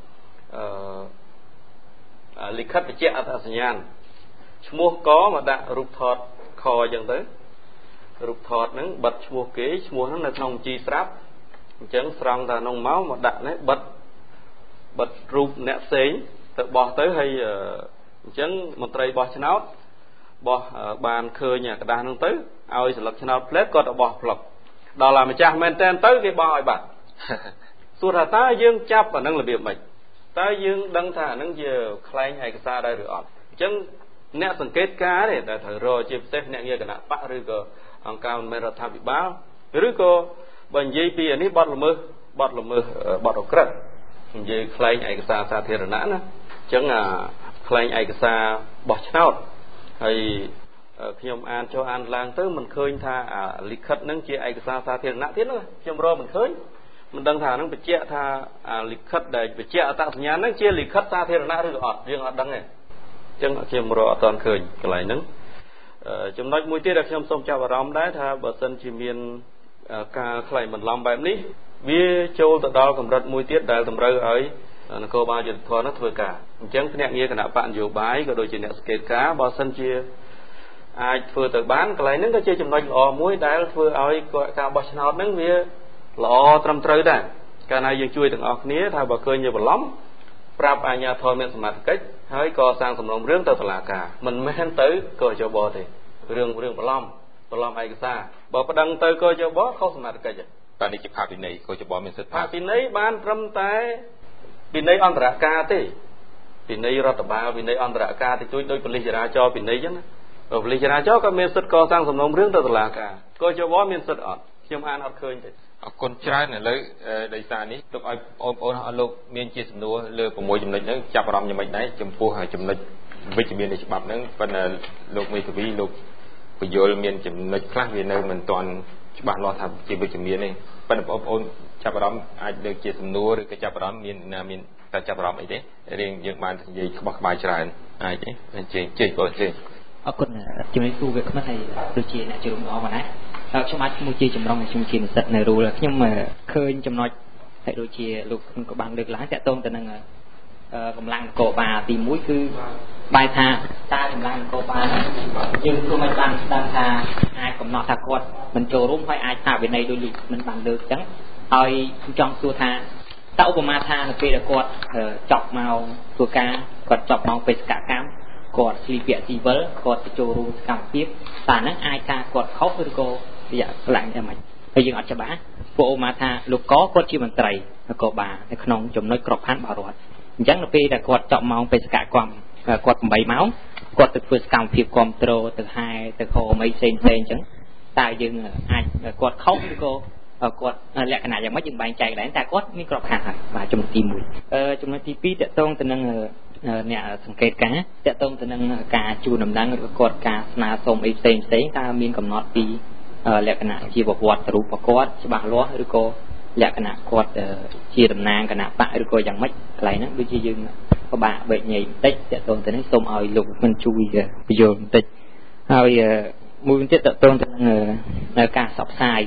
លិខិតបញ្ជាក់អត្តសញ្ញាណឈ្មោះកមកដាក់រូបថតខអញ្ចឹងទៅរូបថតហ្នឹងបិទឈ្មោះគេឈ្មោះហ្នឹងនៅក្នុងបញ្ជីស្រាប់អញ្ចឹងស្រង់តានោះមកដាក់នេះបិទរូបអ្នកផ្សេងទៅបោះទៅហើយអញ្ចឹងមន្ត្រីបោះឆ្នោតបោះបានឃើញกระดาษហ្នឹងទៅឲ្យស្លឹកឆ្នោតផ្លែគាត់ទៅបោះផ្លុកដល់ឡាម្ចាស់មែនតែនទៅគេបោះឲ្យបាត់សួរថាតើយើងចាប់អាហ្នឹងរបៀបម៉េចតើយើងដឹងថាអាហ្នឹងជាខ្លែងឯកសារដែរឬអត់អញ្ចឹងអ្នកសង្កេតការទេតែត្រូវរកជាពិសេសអ្នកងារគណៈបកឬក៏អង្គការមិនរដ្ឋាភិបាលឬក៏បើនិយាយពីអានេះបទល្មើសបទអក្រិតនិយាយខ្លែងឯកសារសាធារណៈណាអញ្ចឹងខ្លែងឯកសារបោះឆ្នោតហើយខ្ញុំអានចុះអានឡើងទៅមិនឃើញថាលិខិតហ្នឹងជាឯកសារសាធារណៈទៀតនោះខ្ញុំរកមិនឃើញមិនដឹងថាហ្នឹងបញ្ជាក់ថាលិខិតដែលបញ្ជាក់អត្តសញ្ញាណហ្នឹងជាលិខិតសាធារណៈឬក៏អត់យើងអត់ដឹងទេអញ្ចឹងខ្ញុំរកអត់ទាន់ឃើញកន្លែងហ្នឹងចំណុចមួយទៀតដែលខ្ញុំសូមចាប់អារម្មណ៍ដែរថាបើសិនជាមានការខ្លែងបន្លំបែបនេះវាចូលទៅដល់កម្រិតមួយទៀតដែលតម្រូវឲ្យនគរបាលយុត្តិធម៌នោះធ្វើការអញ្ចឹងភ្នាក់ងារគណៈបកនយោបាយក៏ដូចជាអ្នកសង្កេតការបើសិនជាអាចធ្វើទៅបានកន្លែងហ្នឹងក៏ជាចំណុចល្អមួយដែលធ្វើឲ្យការបោះឆ្នោតហ្នឹងវាល្អត្រឹមត្រូវដែរកាលណាយើងជួយទាំងអស់គ្នាថាបើឃើញជាបន្លំប្រាប់អាជ្ញាធរមានសមត្ថកិច្ចហើយក៏សាងសំណុំរឿងទៅតុលាការមិនមែនទៅកោជបទេរឿងបន្លំឯកសារបើប្តឹងទៅកោជបខុសសមត្ថកិច្ចតែនេះជាផាកពិន័យកោជបមានសិទ្ធិផាកពិន័យបានត្រឹមតែពិន័យអន្តរការទេពិន័យរដ្ឋបាលពិន័យអន្តរការតិចតួចដោយប៉ូលីសចរាចរណ៍ពិន័យអញ្ចឹងណាប៉ូលីសចរាចរណ៍ក៏មានសិទ្ធិកសាងសំណុំរឿងទៅតុលាការកោជបមានសិទ្ធិអត់ខ្ញុំអានអត់ឃើញទេអរគុណច្រើនឥឡូវដោយសារនេះទុកឲ្យបងប្អូនអស់លោកមានជាសំណួរលើ6ចំណុចហ្នឹងចាប់អារម្មណ៍យ៉ាងម៉េចដែរចំពោះចំណុចវិជ្ជមាននៃច្បាប់ហ្នឹងប៉ុន្តែលោកមេធាវីលោកបញ្យលមានចំណុចខ្លះវានៅមិនទាន់ច្បាស់លាស់ថាជាវិជ្ជមានទេប៉ុន្តែបងប្អូនចាប់អារម្មណ៍អាចលើកជាសំណួរឬក៏ចាប់អារម្មណ៍មានតែចាប់អារម្មណ៍អីទេរៀងយើងបាននិយាយក្បោះក្បាយច្រើនអាចទេអញ្ជើញបងជើញអរគុណជំរាបសួរវាគ្មិនហើយដូចជាអ្នកជួបអរគុណណាខ្ញុំអាចមួយជាចម្រុងខ្ញុំជានិស្សិតនៅរូលខ្ញុំឃើញចំណុចហើយដូចជាលោកក៏បានលើកឡើងតាក់ទងទៅនឹងកម្លាំងនគរបាលទី1គឺបែរថាតើកម្លាំងនគរបាលយើងធ្វើមិនបានស្ដាប់ថាអាចកំណត់ថាគាត់មិនចូលរួមហើយអាចថាវិន័យដោយលោកមិនបានលើកអញ្ចឹងហើយខ្ញុំចង់សួរថាតើឧបមាថានៅពេលដែលគាត់ចប់មកធ្វើការគាត់ចប់មកបេសកកម្មគាត់ស្លីពាក់ស៊ីវិលគាត់ទៅចូលរួមសកម្មភាពតើហ្នឹងអាចថាគាត់ខុសឬក៏វាខ្លាំងយ៉ាងម៉េចហើយយើងអត់ច្បាស់ពួកឧបមាថាលោកគាត់ជាមន្ត្រីនគរបាលនៅក្នុងចំណុចក្របខ័ណ្ឌបរដ្ឋអញ្ចឹងនៅពេលដែលគាត់ចប់ម៉ោងបេសកកម្មគាត់8ម៉ោងគាត់ទៅធ្វើសកម្មភាពគ្រប់គ្រងទៅហែទៅខមអីផ្សេងអញ្ចឹងតើយើងអាចគាត់ខុសឬក៏គាត់លក្ខណៈយ៉ាងម៉េចយើងបែងចែកដែរតែគាត់មានក្របខ័ណ្ឌហើយបាទចំណុចទី1ចំណុចទី2តកតងទៅនឹងអ្នកសង្កេតការតកតងទៅនឹងការជួនដំណឹងឬគាត់ការស្នើសុំអីផ្សេងតើមានកំណត់ពីលក្ខណៈជាប្រវត្តិរូបគាត់ច្បាស់លាស់ឬក៏លក្ខណៈគាត់ជាតំណាងគណៈបកឬក៏យ៉ាងម៉េចកន្លែងហ្នឹងដូចជាយើងពិបាកបែកញែកបន្តិចតកតងទៅនេះសូមឲ្យលោកមិនជួយបញ្យល់បន្តិចហើយមួយទៀតតកតងទៅនឹងការផ្សព្វផ្សាយ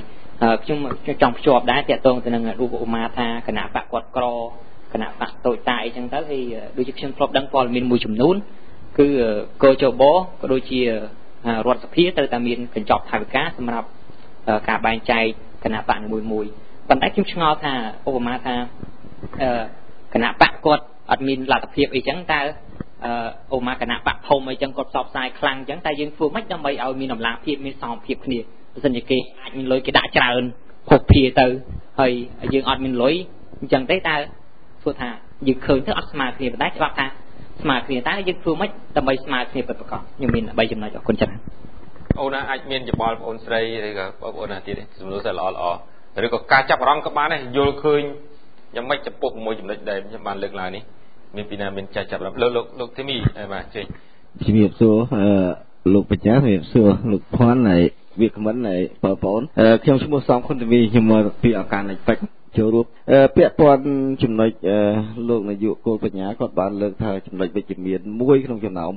ខ្ញុំចង់ភ្ជាប់ដែរតាក់ទងទៅនឹងរូបឧបមាថាគណៈបកគាត់ក្រគណៈបកតូចតាអីចឹងទៅហើយដូចជាខ្ញុំធ្លាប់ដឹងព័ត៌មានមួយចំនួនគឺកោជបក៏ដូចជារដ្ឋសភាត្រូវតែមានកញ្ចប់ថវិកាសម្រាប់ការបែងចែកគណៈបកមួយប៉ុន្តែខ្ញុំឆ្ងល់ថាឧបមាថាគណៈបកគាត់អត់មានលទ្ធភាពអីចឹងតើឧបមាគណៈបកធំអីចឹងគាត់ផ្សព្វផ្សាយខ្លាំងចឹងតែយើងធ្វើម៉េចដើម្បីឲ្យមានតម្លាភាពមានសមភាពគ្នាបើមិនជាគេអាចមានលុយគេដាក់ច្រើនភពភាទៅហើយយើងអត់មានលុយអញ្ចឹងទេតើធ្វើថាយើងឃើញទៅអត់ស្មើគ្នាប៉ុន្តែច្បាប់ថាស្មើគ្នាតើយើងធ្វើម៉េចដើម្បីស្មើគ្នាពិតប្រាកដខ្ញុំមាន3ចំណុចអរគុណច្រើនអូនអាចមានយោបល់បងអូនស្រីឬក៏បងប្អូនណាទៀតសំណួរតែល្អឬក៏ការចាប់អារម្មណ៍ក៏បានដែរយល់ឃើញយ៉ាងម៉េចចំពោះមួយចំណុចដែលខ្ញុំបានលើកឡើងនេះមានពីណាមានចាស់ចាប់អារម្មណ៍លោកធីមីបាទជិះជំរាបសួរលោកបញ្ញាជំរាបសួរលោកភ័ណ្ឌហើយវាគ្មិនហើយបងប្អូនខ្ញុំឈ្មោះសំខុនធីមីខ្ញុំមកពីអង្គការនៃពេជ្រចូលរួមពាក់ព័ន្ធចំណុចលោកនាយកគោលបញ្ញាគាត់បានលើកថាចំណុចវិជ្ជមានមួយក្នុងចំណោម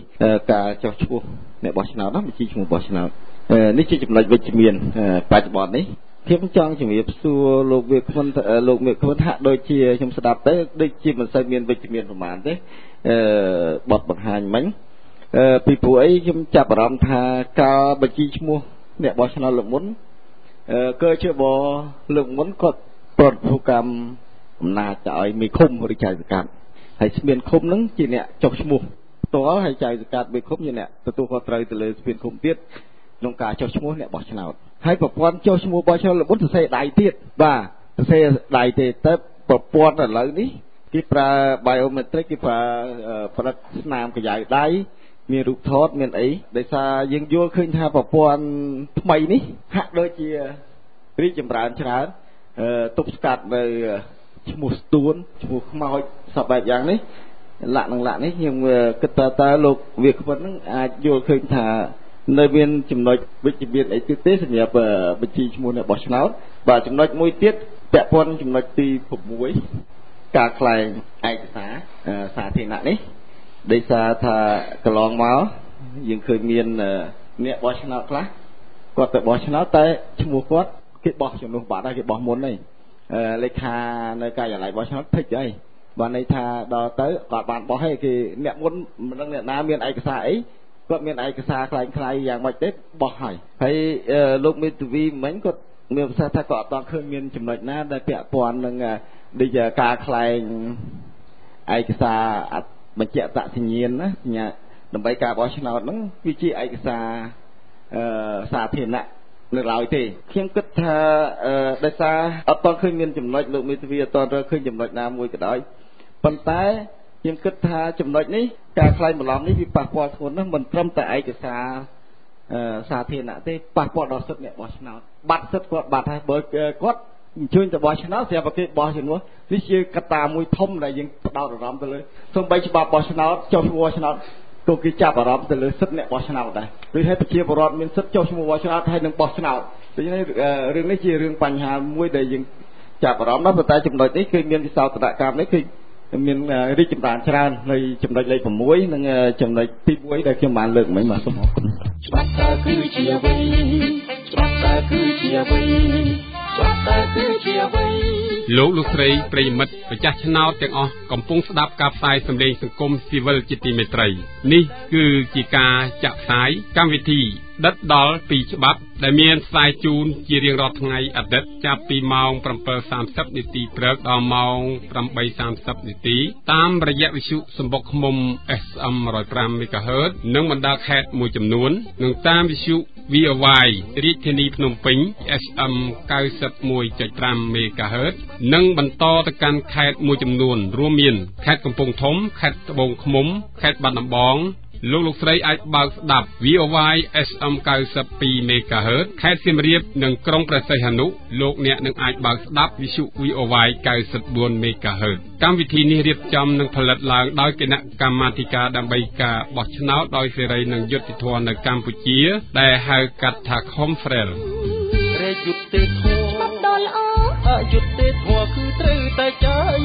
6ការចោះឈ្មោះអ្នកបោះឆ្នោតណាបញ្ជីឈ្មោះបោះឆ្នោតនេះជាចំណុចវិជ្ជមានបច្ចុប្បន្ននេះខ្ញុំចង់ជំរាបសួរលោកវាគ្មិនលោកវាគ្មិនហាក់ដូចជាខ្ញុំស្ដាប់ទៅដូចជាមិនសូវមានវិជ្ជមានប្រហែលទេបទបង្ហាញមិញពីព្រោះអីខ្ញុំចាប់អារម្មណ៍ថាការបញ្ជីឈ្មោះអ្នកបោះឆ្នោតលើកមុនគឺជាបលើកមុនគាត់ប្រតិភូកម្មអំណាចទៅឲ្យមេឃុំឬចៅសង្កាត់ហើយស្ពានឃុំហ្នឹងជាអ្នកចុះឈ្មោះផ្ទាល់ហើយចៅសង្កាត់មេឃុំជាអ្នកទទួលខុសត្រូវទៅលើស្ពានឃុំទៀតក្នុងការចុះឈ្មោះអ្នកបោះឆ្នោតហើយប្រព័ន្ធចុះឈ្មោះបោះឆ្នោតលើកមុនសរសេរដៃទៀតបាទសរសេរដៃទេតែប្រព័ន្ធឥឡូវនេះគេប្រើ biometric គេប្រើផលិតស្នាមកញ្ចៅដៃមានរូបថតមានអីដោយសារយើងយល់ឃើញថាប្រព័ន្ធថ្មីនេះហាក់ដូចជារីកចម្រើនច្រើនទប់ស្កាត់នៅឈ្មោះស្ទួនឈ្មោះខ្មោចសពបែបយ៉ាងនេះលក្ខណៈនេះខ្ញុំគិតថាលោកវាគ្មិននឹងអាចយល់ឃើញថានៅមានចំណុចវិជ្ជមានអីទៀតទេសម្រាប់បញ្ជីឈ្មោះអ្នកបោះឆ្នោតបាទចំណុចមួយទៀតពាក់ព័ន្ធចំណុចទី6ការខ្លែងឯកសារសាធារណៈនេះដោយសារថាកន្លងមកយើងឃើញមានអ្នកបោះឆ្នោតខ្លះគាត់ទៅបោះឆ្នោតតែឈ្មោះគាត់គេបោះជំនួសបាត់ហើយគេបោះមុនហើយលេខានៅការិយាល័យបោះឆ្នោតភិចហើយបានន័យថាដល់ទៅគាត់បានបោះហើយគេអ្នកមុនមិនដឹងអ្នកណាមានឯកសារអីគាត់មានឯកសារខ្លាំងៗយ៉ាងម៉េចទេបោះហើយលោកមេធាវីមិញគាត់មានប្រសាសន៍ថាគាត់អត់ឃើញមានចំណុចណាដែលពាក់ព័ន្ធនឹងដូចការខ្លែងឯកសារបញ្ជាក់អត្តសញ្ញាណណាសញ្ញាដើម្បីការបោះឆ្នោតហ្នឹងវាជាឯកសារសាធារណៈនៅឡើយទេខ្ញុំគិតថាដោយសារអត់ឃើញមានចំណុចលោកមេធាវីអត់ឃើញចំណុចណាមួយក៏ដោយប៉ុន្តែខ្ញុំគិតថាចំណុចនេះការខ្លែងបន្លំនេះវាប៉ះពាល់ធ្ងន់ណាស់មិនត្រឹមតែឯកសារសាធារណៈទេប៉ះពាល់ដល់សិទ្ធិអ្នកបោះឆ្នោតបាត់សិទ្ធិគាត់បាត់ហើយបើគាត់អញ្ជើញទៅបោះឆ្នោតស្រាប់តែគេបោះជំនួសនេះជាកត្តាមួយធំដែលយើងផ្ដោតអារម្មណ៍ទៅលើសូម្បីច្បាប់បោះឆ្នោតចុះឈ្មោះបោះឆ្នោតក៏គេចាប់អារម្មណ៍ទៅលើសិទ្ធិអ្នកបោះឆ្នោតដែរដូចឲ្យប្រជាពលរដ្ឋមានសិទ្ធិចុះឈ្មោះបោះឆ្នោតហើយនឹងបោះឆ្នោតដូច្នេះរឿងនេះជារឿងបញ្ហាមួយដែលយើងចាប់អារម្មណ៍ណាស់ប៉ុន្តែចំណុចនេះគឺមានវិសោធនកម្មនេះគឺមានរីកចម្រើនច្រើននៅចំណុចលេខ6និងចំណុចទី1ដែលខ្ញុំបានលើកមិញបាទសូមអរគុណច្បាប់តើគឺជាអ្វីច្បាប់តើគឺជាអ្វីច្បាប់តើគឺជាអ្វីលោកស្រីប្រិយមិត្តម្ចាស់ឆ្នោតទាំងអស់កំពុងស្ដាប់ការផ្សាយសម្លេងសង្គមស៊ីវិលជាទីមេត្រីនេះគឺជាការចាក់ផ្សាយកម្មវិធីដិតដល់ពីច្បាប់ដែលមានផ្សាយជូនជារៀងរាល់ថ្ងៃអាទិត្យចាប់ពីម៉ោង 7:30 នាទីព្រឹកដល់ម៉ោង 8:30 នាទីតាមរយៈវិទ្យុសម្បុកឃ្មុំ SM 105 MHz និងបណ្ដាខេត្តមួយចំនួននិងតាមវិទ្យុ VOY រាជធានីភ្នំពេញ SM 91.5 MHz និងបន្តទៅកាន់ខេត្តមួយចំនួនរួមមានខេត្តកំពង់ធំខេត្តត្បូងឃ្មុំខេត្តបាត់ដំបងលោកស្រីអាចបើកស្ដាប់ VOY SM 92 MHz ខេត្តសៀមរាបនិងក្រុងព្រះសីហនុលោកអ្នកនឹងអាចបើកស្ដាប់វិទ្យុ VOY 94 MHz កម្មវិធីនេះរៀបចំនិងផលិតឡើងដោយគណៈកម្មាធិការដើម្បីការបោះឆ្នោតដោយសេរីនិងយុត្តិធម៌នៅកម្ពុជាដែលហៅកាត់ថា Confrel រេយុត្តិធម៌ដល់ល្អអយុត្តិធម៌គឺត្រូវតែចាញ់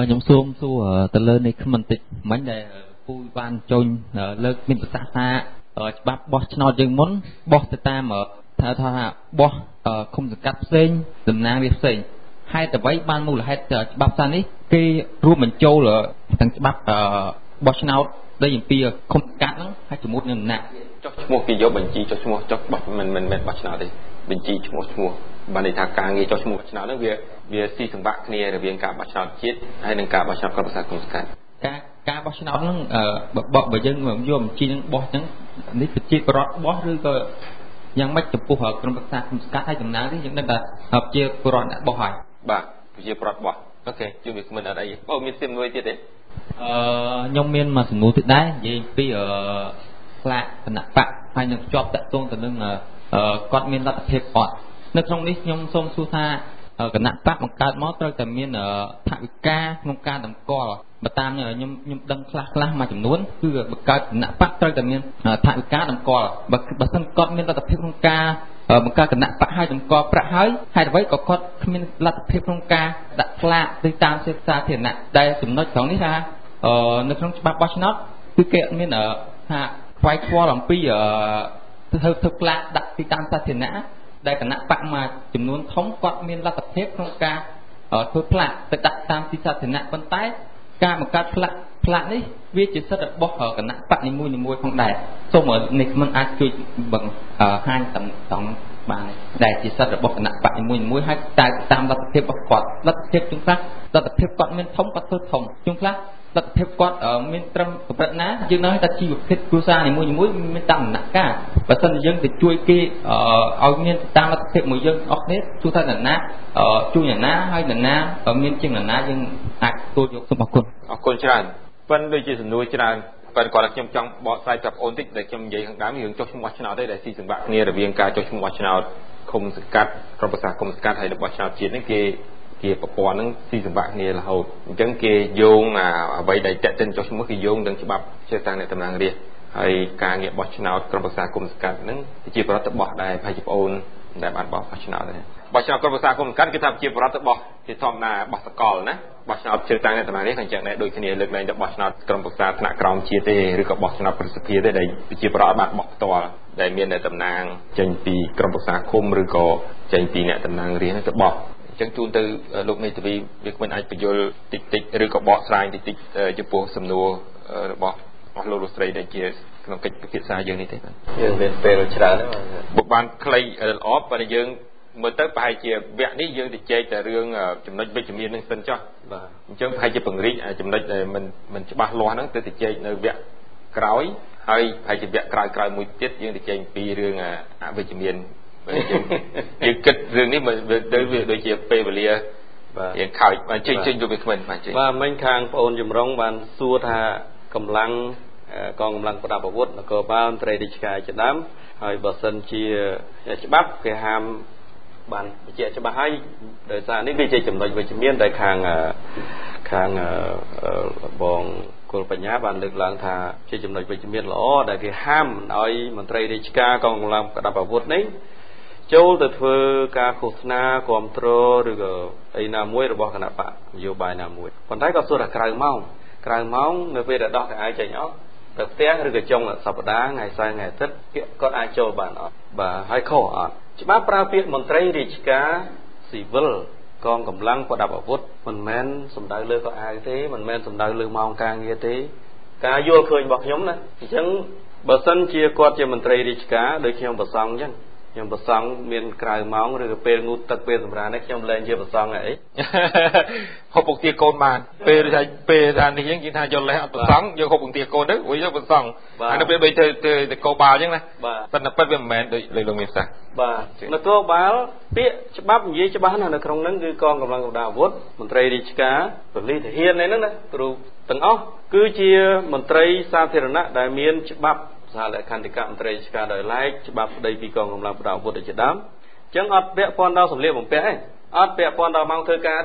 ខ្ញុំសូមសួរទៅលើនេះខ្ញុំបន្តិចមិញដែលពូបានចុញលើកមានប្រសាសន៍ថាច្បាប់បោះឆ្នោតយើងមុនបោះទៅតាមថាបោះឃុំសង្កាត់ផ្សេងតំណាងរាស្ត្រផ្សេងហេតុអ្វីបានមូលហេតុច្បាប់សានេះគេរួមបញ្ចូលទាំងច្បាប់បោះឆ្នោតដែលអំពីឃុំសង្កាត់ហ្នឹងហើយជាមួយនឹងដំណាក់ចុះឈ្មោះគេយកបញ្ជីចុះឈ្មោះចុះបោះមិនបោះឆ្នោតទេបញ្ជីឈ្មោះបានន័យថាការងារចុះឈ្មោះបោះឆ្នោតហ្នឹងវាស៊ីសង្វាក់គ្នារវាងការបោះឆ្នោតជាតិហើយនិងការបោះឆ្នោតក្រុមប្រឹក្សាគុំសង្កាត់ការបោះឆ្នោតហ្នឹងបើយើងយកបញ្ជីហ្នឹងបោះអញ្ចឹងនេះប្រជាពលរដ្ឋបោះឬក៏យ៉ាងម៉េចចំពោះក្រុមប្រឹក្សាគុំសង្កាត់ហើយដំណើរនេះយើងដឹងថាប្រជាពលរដ្ឋអ្នកបោះហើយបាទប្រជាពលរដ្ឋបោះអូខេជួយវាគ្មិនអត់អីបើមានសំណួរទៀតទេខ្ញុំមានមួយសំណួរទៀតដែរនិយាយពីផ្លាកគណៈបកហើយនឹងជាប់តាក់ទងទៅនឹងគាត់មានលទ្ធភាពអត់នៅក្នុងនេះខ្ញុំសូមសួរថាគណៈបកបង្កើតមកត្រូវតែមានថវិកាក្នុងការតម្កល់បើតាមខ្ញុំដឹងខ្លះមួយចំនួនគឺបង្កើតគណៈបកត្រូវតែមានថវិកាតម្កល់បើសិនគាត់មានលទ្ធភាពក្នុងការបង្កើតគណៈបកហើយតម្កល់ប្រាក់ហើយហេតុអ្វីក៏គាត់គ្មានលទ្ធភាពក្នុងការដាក់ផ្លាកទៅតាមសេវាសាធារណៈដែលចំណុចត្រង់នេះថានៅក្នុងច្បាប់បោះឆ្នោតគឺគេអត់មានថាខ្វាយខ្វល់អំពីធ្វើផ្លាកដាក់ទីតាំងសាធារណៈដែលគណៈបកមួយចំនួនធំគាត់មានលទ្ធភាពក្នុងការធ្វើផ្លាកទៅដាក់តាមទីសាធារណៈប៉ុន្តែការបង្កើតផ្លាកនេះវាជាសិទ្ធិរបស់គណៈបកនីមួយៗផងដែរសូមនេះមិនអាចជួយបង្ហាញតំបានដែលជាសិទ្ធិរបស់គណៈបកនីមួយៗហើយតែតាមលទ្ធភាពរបស់គាត់លទ្ធភាពជាងខ្លះលទ្ធភាពគាត់មានធំគាត់ធ្វើធំជាងខ្លះលទ្ធភាពគាត់មានត្រឹមកម្រិតណាយើងនៅតែជីវភាពគ្រួសារនីមួយៗមានតាមដំណាក់កាលបើសិនយើងទៅជួយគេឲ្យមានតាមលទ្ធភាពមួយយើងអស់គ្នាទោះថាអ្នកណាជួយអ្នកណាហើយអ្នកណាមានជាងអ្នកណាយើងអាចទទួលយកសូមអរគុណច្រើនប៉ុន្តែដូចជាសំណួរច្រើនប៉ុន្តែគាត់ខ្ញុំចង់បកស្រាយប្រាប់អូនតិចដែលខ្ញុំនិយាយខាងដើមរឿងចុះឈ្មោះបោះឆ្នោតទេដែលស៊ីសង្វាក់គ្នារវាងការចុះឈ្មោះបោះឆ្នោតឃុំសង្កាត់ក្រុមប្រឹក្សាគុំសង្កាត់ហើយបោះឆ្នោតជាតិនេះគេប្រព័ន្ធហ្នឹងស៊ីសង្វាក់គ្នារហូតអញ្ចឹងគេយោងអ្វីដែលតេតិនចុះឈ្មោះគេយោងនឹងច្បាប់ជាតាំងអ្នកតំណាងរាស្ត្រហើយការងារបោះឆ្នោតក្រុមប្រឹក្សាគុំសង្កាត់ហ្នឹងជាប្រវត្តិបោះដែរប្រហែលជាបងអូនដែលបានបោះឆ្នោតដែរបោះឆ្នោតក្រុមប្រឹក្សាគុំសង្កាត់គេថាជាប្រវត្តិបោះជាធម្មតាបោះសកលណាបោះឆ្នោតជើងតាំងអ្នកតំណាងរាស្ត្រអញ្ចឹងដែរដូចគ្នាលើកលែងតែបោះឆ្នោតក្រុមប្រឹក្សាថ្នាក់ក្រោមជាតិទេឬក៏បោះឆ្នោតប្រសិទ្ធភាពទេដែលជាប្រវត្តិបានបោះផ្ទាល់ដែលមានអ្នកតំណាងចេញពីក្រុមប្រឹក្សាគុំឬក៏ចេញពីអ្នកតំណាងរាស្ត្រហ្នឹងទៅបោះអញ្ចឹងជូនទៅលោកមេធាវីវាគ្មិនអាចបញ្យល់តិចឬក៏បកស្រាយតិចចំពោះសំណួររបស់លោកស្រីដែលជាក្នុងកិច្ចពិភាក្សាយើងនេះទេបាទយើងមានពេលច្រើនបុកបានខ្លីល្អប៉ុន្តែយើងមើលទៅប្រហែលជាវគ្គនេះយើងទៅចែកតែរឿងចំណុចវិជ្ជមាននឹងសិនចុះបាទអញ្ចឹងប្រហែលជាពង្រីកចំណុចដែលមិនច្បាស់លាស់ហ្នឹងទៅចែកនៅវគ្គក្រោយហើយប្រហែលជាវគ្គក្រោយមួយទៀតយើងទៅចែកពីរឿងអវិជ្ជមានយើងគិតរឿងនេះទៅវាដូចជាពេលវេលាបាទយើងខើចបានចេញយកវាគ្មិនបាទចេញបាទមិញខាងបងអូនចម្រុងបានសួរថាកម្លាំងកងកម្លាំងប្រដាប់អាវុធនគរបាលមន្ត្រីរាជការជាដើមហើយបើសិនជាច្បាប់គេហាមបានបញ្ជាក់ច្បាស់ហើយដោយសារនេះវាជាចំណុចវិជ្ជមានដែលខាងបងគុលបញ្ញាបានលើកឡើងថាជាចំណុចវិជ្ជមានល្អដែលគេហាមឲ្យមន្ត្រីរាជការកងកម្លាំងប្រដាប់អាវុធនេះចូលទៅធ្វើការឃោសនាគ្រប់គ្រងឬក៏អីណាមួយរបស់គណៈបកនយោបាយណាមួយប៉ុន្តែក៏សួរថាក្រៅម៉ោងនៅពេលដែលដោះកៅអៅចេញអស់ទៅផ្ទះឬក៏ចុងសប្តាហ៍ថ្ងៃសៅរ៍ថ្ងៃអាទិត្យគាត់អាចចូលបានអត់បាទហើយខុសអត់ច្បាប់ប្រើពាក្យមន្ត្រីរាជការស៊ីវិលកងកម្លាំងប្រដាប់អាវុធមិនមែនសំដៅលើកៅអៅទេមិនមែនសំដៅលើម៉ោងការងារទេការយល់ឃើញរបស់ខ្ញុំណាអញ្ចឹងបើសិនជាគាត់ជាមន្ត្រីរាជការដូចខ្ញុំប្រសង់អញ្ចឹងខ្ញុំប្រសង់មានក្រៅម៉ោងឬក៏ពេលងូតទឹកពេលសម្រាននេះខ្ញុំលែងជាប្រសង់អីហូបពងទាកូនបានពេលថានេះយើងនិយាយថាយកលេសអត់ប្រសង់យកហូបពងទាកូនទៅវិញយកប្រសង់ហើយនៅពេលបីទៅកោបាលអញ្ចឹងណាប៉ុន្តែពិតវាមិនមែនដូចលោកមានសាសបាទនគរបាលពាក្យច្បាប់និយាយច្បាស់ណាស់នៅក្នុងហ្នឹងគឺកងកម្លាំងប្រដាប់អាវុធមន្ត្រីរាជការប៉ូលីសទាហានហ្នឹងណាគ្រូទាំងអស់គឺជាមន្ត្រីសាធារណៈដែលមានច្បាប់សហលក្ខន្តិកៈមន្ត្រីរាជការដោយឡែកច្បាប់ស្ដីពីកងកម្លាំងប្រដាប់អាវុធជាដើមអញ្ចឹងអត់ពាក់ព័ន្ធដល់សម្លៀកបំពាក់ទេអត់ពាក់ព័ន្ធដល់ម៉ោងធ្វើការទេ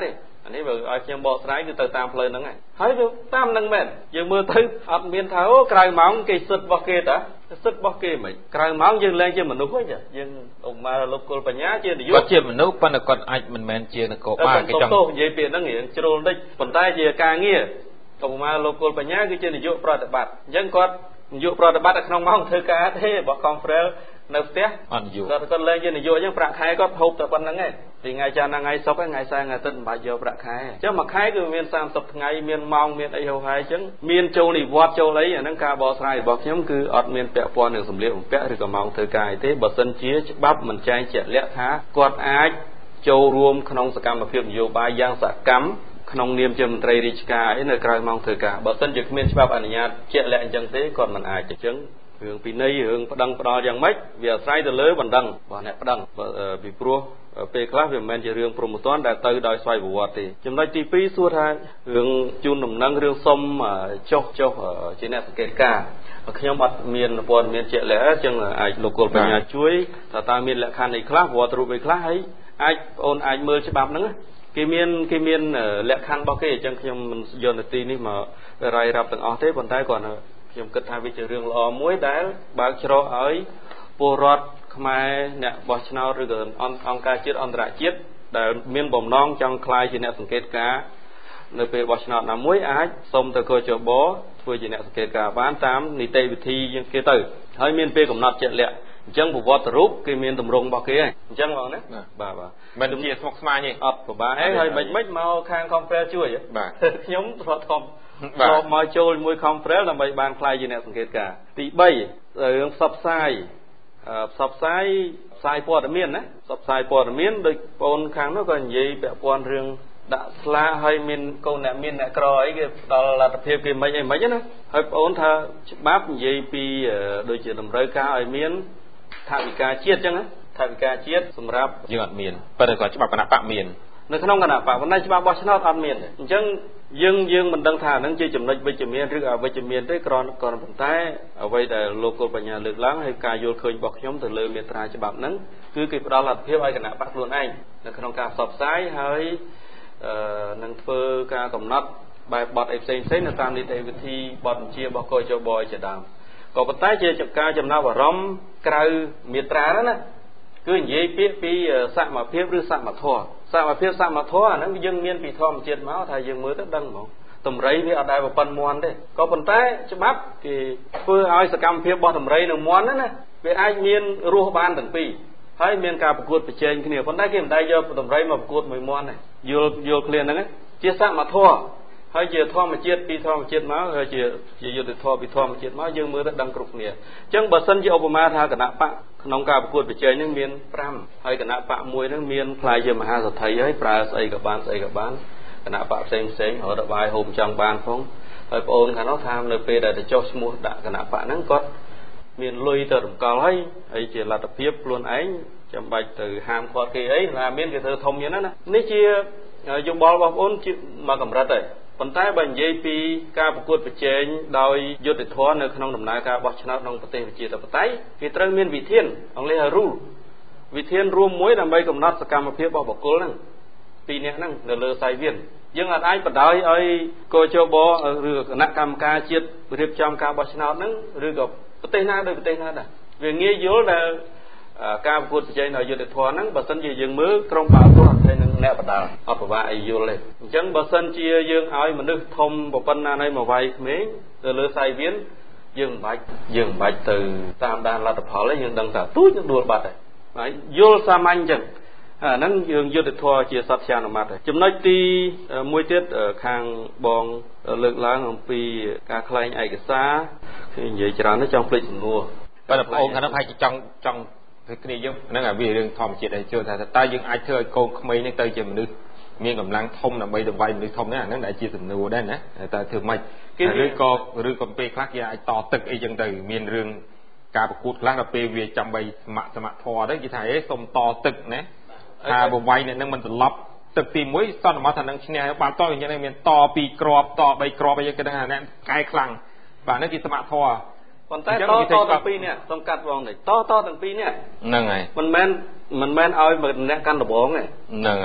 អានេះបើឲ្យខ្ញុំបកស្រាយគឺទៅតាមផ្លូវហ្នឹងហើយវាតាមហ្នឹងមែនយើងមើលទៅអត់មានថាអូក្រៅម៉ោងគេសិទ្ធរបស់គេតាសិទ្ធរបស់គេមិនក្រៅម៉ោងយើងលែងជាមនុស្សវិញយើងឧបមាលោកគុលបញ្ញាជានាយកគាត់ជាមនុស្សប៉ុន្តែគាត់អាចមិនមែនជានគរបាលគេចង់និយាយពីហ្នឹងរៀងជ្រុលតិចប៉ុន្តែជាការងារឧបមាលោកគុលបញ្ញាគឺជានាយកប្រតិបត្តិអញ្ចឹងគាត់នាយកប្រតិបត្តិនៅក្នុងម៉ោងធ្វើការទេរបស់ conference នៅផ្ទះអត់នាយកគាត់លែងជានាយកអញ្ចឹងប្រាក់ខែគាត់ហូបតែប៉ុណ្្នឹងឯងពីថ្ងៃច័ន្ទដល់ថ្ងៃសុក្រថ្ងៃសៅរ៍ថ្ងៃអាទិត្យមិនបាច់យកប្រាក់ខែអញ្ចឹងមួយខែគឺមាន30ថ្ងៃមានម៉ោងមានអីហូរហែអញ្ចឹងមានចូលនិវត្តន៍ចូលអីអាហ្នឹងការបកស្រាយរបស់ខ្ញុំគឺអត់មានពាក់ព័ន្ធនឹងសម្លៀកបំពាក់ឬក៏ម៉ោងធ្វើការអីទេបើសិនជាច្បាប់មិនចែងជាក់លាក់ថាគាត់អាចចូលរួមក្នុងសកម្មភាពនយោបាយយ៉ាងសកម្មក្នុងនាមជាមន្ត្រីរាជការអីនៅក្រៅម៉ោងធ្វើការបើសិនជាគ្មានច្បាប់អនុញ្ញាតជាក់លាក់អញ្ចឹងទេគាត់មិនអាចអញ្ចឹងរឿងពីនៃរឿងប្តឹងផ្ដាល់យ៉ាងម៉េចវាអាស្រ័យទៅលើបណ្ដឹងរបស់អ្នកប្តឹងពីព្រោះពេលខ្លះវាមិនមែនជារឿងព្រមត្តនដែលទៅដោយស្វ័យប្រវត្តិទេចំណុចទី2សួរថារឿងជូនដំណឹងរឿងសុំចុះជាអ្នកសង្កេតការខ្ញុំអត់មានព័ត៌មានជាក់លាក់អញ្ចឹងអាចលោកគុលបញ្ញាជួយថាតើមានលក្ខខណ្ឌអីខ្លះវត្តរូបអីខ្លះហើយអាចបងអាចមើលច្បាប់ហ្នឹងគេមានលក្ខខណ្ឌរបស់គេអញ្ចឹងខ្ញុំមិនយកនាទីនេះមករាយរាប់ទាំងអស់ទេប៉ុន្តែគាត់ខ្ញុំគិតថាវាជារឿងល្អមួយដែលបើកច្រកឲ្យពលរដ្ឋខ្មែរអ្នកបោះឆ្នោតឬក៏អង្គការជាតិអន្តរជាតិដែលមានបំណងចង់ក្លាយជាអ្នកសង្កេតការនៅពេលបោះឆ្នោតណាមួយអាចសុំទៅកោជបធ្វើជាអ្នកសង្កេតការបានតាមនីតិវិធីយើងគេទៅហើយមានពេលកំណត់ជាក់លាក់អញ្ចឹងប្រវត្តិរូបគេមានទម្រង់របស់គេហើយអញ្ចឹងបងណាបាទមិនជាស្មុគស្មាញទេអត់ពិបាកហើយមិនមកខាង conference ជួយបាទខ្ញុំធ្លាប់មកចូលមួយ conference ដើម្បីបានខ្លាយជាអ្នកសង្កេតការទី3រឿងផ្សព្វផ្សាយព័ត៌មានណាផ្សព្វផ្សាយព័ត៌មានដូចបងខាងនោះក៏និយាយពាក់ព័ន្ធរឿងដាក់ស្លាហើយមានកូនអ្នកមានអ្នកក្រអីគេផ្ដល់លទ្ធភាពគេមិនអីមិនណាហើយបងថាច្បាប់និយាយពីដូចជាតម្រូវការឲ្យមានថវិកាជាតិអញ្ចឹងណាថវិកាជាតិសម្រាប់យើងអត់មានប៉ុន្តែគាត់ច្បាប់គណៈបកមាននៅក្នុងគណៈបកប៉ុន្តែច្បាប់បោះឆ្នោតអត់មានអញ្ចឹងយើងមិនដឹងថាហ្នឹងជាចំណុចវិជ្ជមានឬអវិជ្ជមានទេគ្រាន់ប៉ុន្តែអ្វីដែលលោកគុលបញ្ញាលើកឡើងហើយការយល់ឃើញរបស់ខ្ញុំទៅលើមាត្រាច្បាប់ហ្នឹងគឺគេផ្ដល់លទ្ធភាពឲ្យគណៈបកខ្លួនឯងនៅក្នុងការផ្សព្វផ្សាយហើយនឹងធ្វើការកំណត់បែបបទអីផ្សេងនៅតាមនីតិវិធីបទបញ្ជារបស់កោជបជាដើមក៏ប៉ុន្តែជាការចំណាប់អារម្មណ៍ក្រៅមាត្រាហ្នឹងណាគឺនិយាយពាក្យពីសមភាពឬសមធម៌សមភាពសមធម៌អាហ្នឹងយើងមានពីធម្មជាតិមកថាយើងមើលទៅដឹងហ្មងតម្រៃវាអត់ដែលប្រព័ន្ធមន់ទេក៏ប៉ុន្តែច្បាប់គេធ្វើឲ្យសកម្មភាពរបស់តម្រៃនិងមន់ហ្នឹងណាវាអាចមានរស់បានទាំងពីរហើយមានការប្រកួតប្រជែងគ្នាប៉ុន្តែគេមិនដែលយកតម្រៃមកប្រកួតមួយមន់ទេយល់ឃ្លាហ្នឹងជាសមធម៌ហើយជាធម្មជាតិពីធម្មជាតិមកហើយជាយុត្តិធម៌ពីធម្មជាតិមកយើងមើលទៅដឹងគ្រប់គ្នាអញ្ចឹងបើសិនជាឧបមាថាគណៈបកក្នុងការប្រកួតប្រជែងនឹងមាន5ហើយគណៈបកមួយនឹងមានផ្លាយជាមហាសទ្ធិហើយប្រើស្អីក៏បានគណៈបកផ្សេងរត់បាយហូបចង់បានផងហើយបងអូនខាងនោះថានៅពេលដែលទៅចុះឈ្មោះដាក់គណៈបកហ្នឹងគាត់មានលុយទៅរំកល់ហើយជាលទ្ធភាពខ្លួនឯងចាំបាច់ទៅហាមឃាត់គេអីណាមានគេធ្វើធំយ៉ាងណានេះជាយោបល់របស់បងអូនជាមកកម្រិតហើយប៉ុន្តែបើនិយាយពីការប្រកួតប្រជែងដោយយុត្តិធម៌នៅក្នុងដំណើរការបោះឆ្នោតក្នុងប្រទេសប្រជាធិបតេយ្យគេត្រូវមានវិធានអង់គ្លេស rule វិធានរួមមួយដើម្បីកំណត់សកម្មភាពរបស់បុគ្គលហ្នឹងពីរនាក់ហ្នឹងនៅលើសាយវានយើងអាចបដ ாய் ឲ្យកោជបឬគណៈកម្មការជាតិរៀបចំការបោះឆ្នោតហ្នឹងឬក៏ប្រទេសណាដោយប្រទេសណាដែរវាងាយយល់ដែលការប្រកួតប្រជែងដោយយុត្តិធម៌ហ្នឹងបើសិនជាយើងមើលក្រុមបាល់ទាត់ហើយនឹងអ្នកបដាល់អត់ពិបាកអីយល់ទេអញ្ចឹងបើសិនជាយើងឲ្យមនុស្សធំប៉ុណ្ណាណីមកវាយក្មេងទៅលើសាយវានយើងមិនបាច់ទៅតាមដានលទ្ធផលទេយើងដឹងថាទូចនឹងដួលបាត់ហើយយល់សាមញ្ញអញ្ចឹងអាហ្នឹងយើងយុត្តិធម៌ជាសត្យានុមត្តចំណុចទីមួយទៀតខាងបងលើកឡើងអំពីការខ្លែងឯកសារគឺនិយាយច្រើនទៅចង់ភ្លេចសំណួរបើបងអូនខាងនោះហើយចង់គឺគ្នាយើងហ្នឹងអាវារឿងធម្មជាតិដែរជួយថាតើយើងអាចធ្វើឲ្យកូនក្មេងនេះទៅជាមនុស្សមានកម្លាំងធំដើម្បីទៅវាយមនុស្សធំហ្នឹងអាហ្នឹងដែលជាសំណួរដែរណាតើធ្វើម៉េចឬក៏ពេលខ្លះគេអាចតទឹកអីចឹងទៅមានរឿងការប្រកួតខ្លះដល់ពេលវាចាំបីសមត្ថធម៌ទៅគេថាសុំតទឹកណាថាបើវាយអ្នកហ្នឹងមិនត្រឡប់ទឹកទី1សន្មតថានឹងឈ្នះបាល់តអញ្ចឹងមានត2គ្រាប់ត3គ្រាប់អីចឹងគេថាអ្នកកែខ្លាំងបាទនេះគឺសមត្ថធម៌ប៉ុន្តែតទាំងពីរនេះសូមកាត់បងនេះតទាំងពីរនេះហ្នឹងហើយមិនមែនឲ្យអ្នកកាន់ដបងទេហ្នឹងហើយ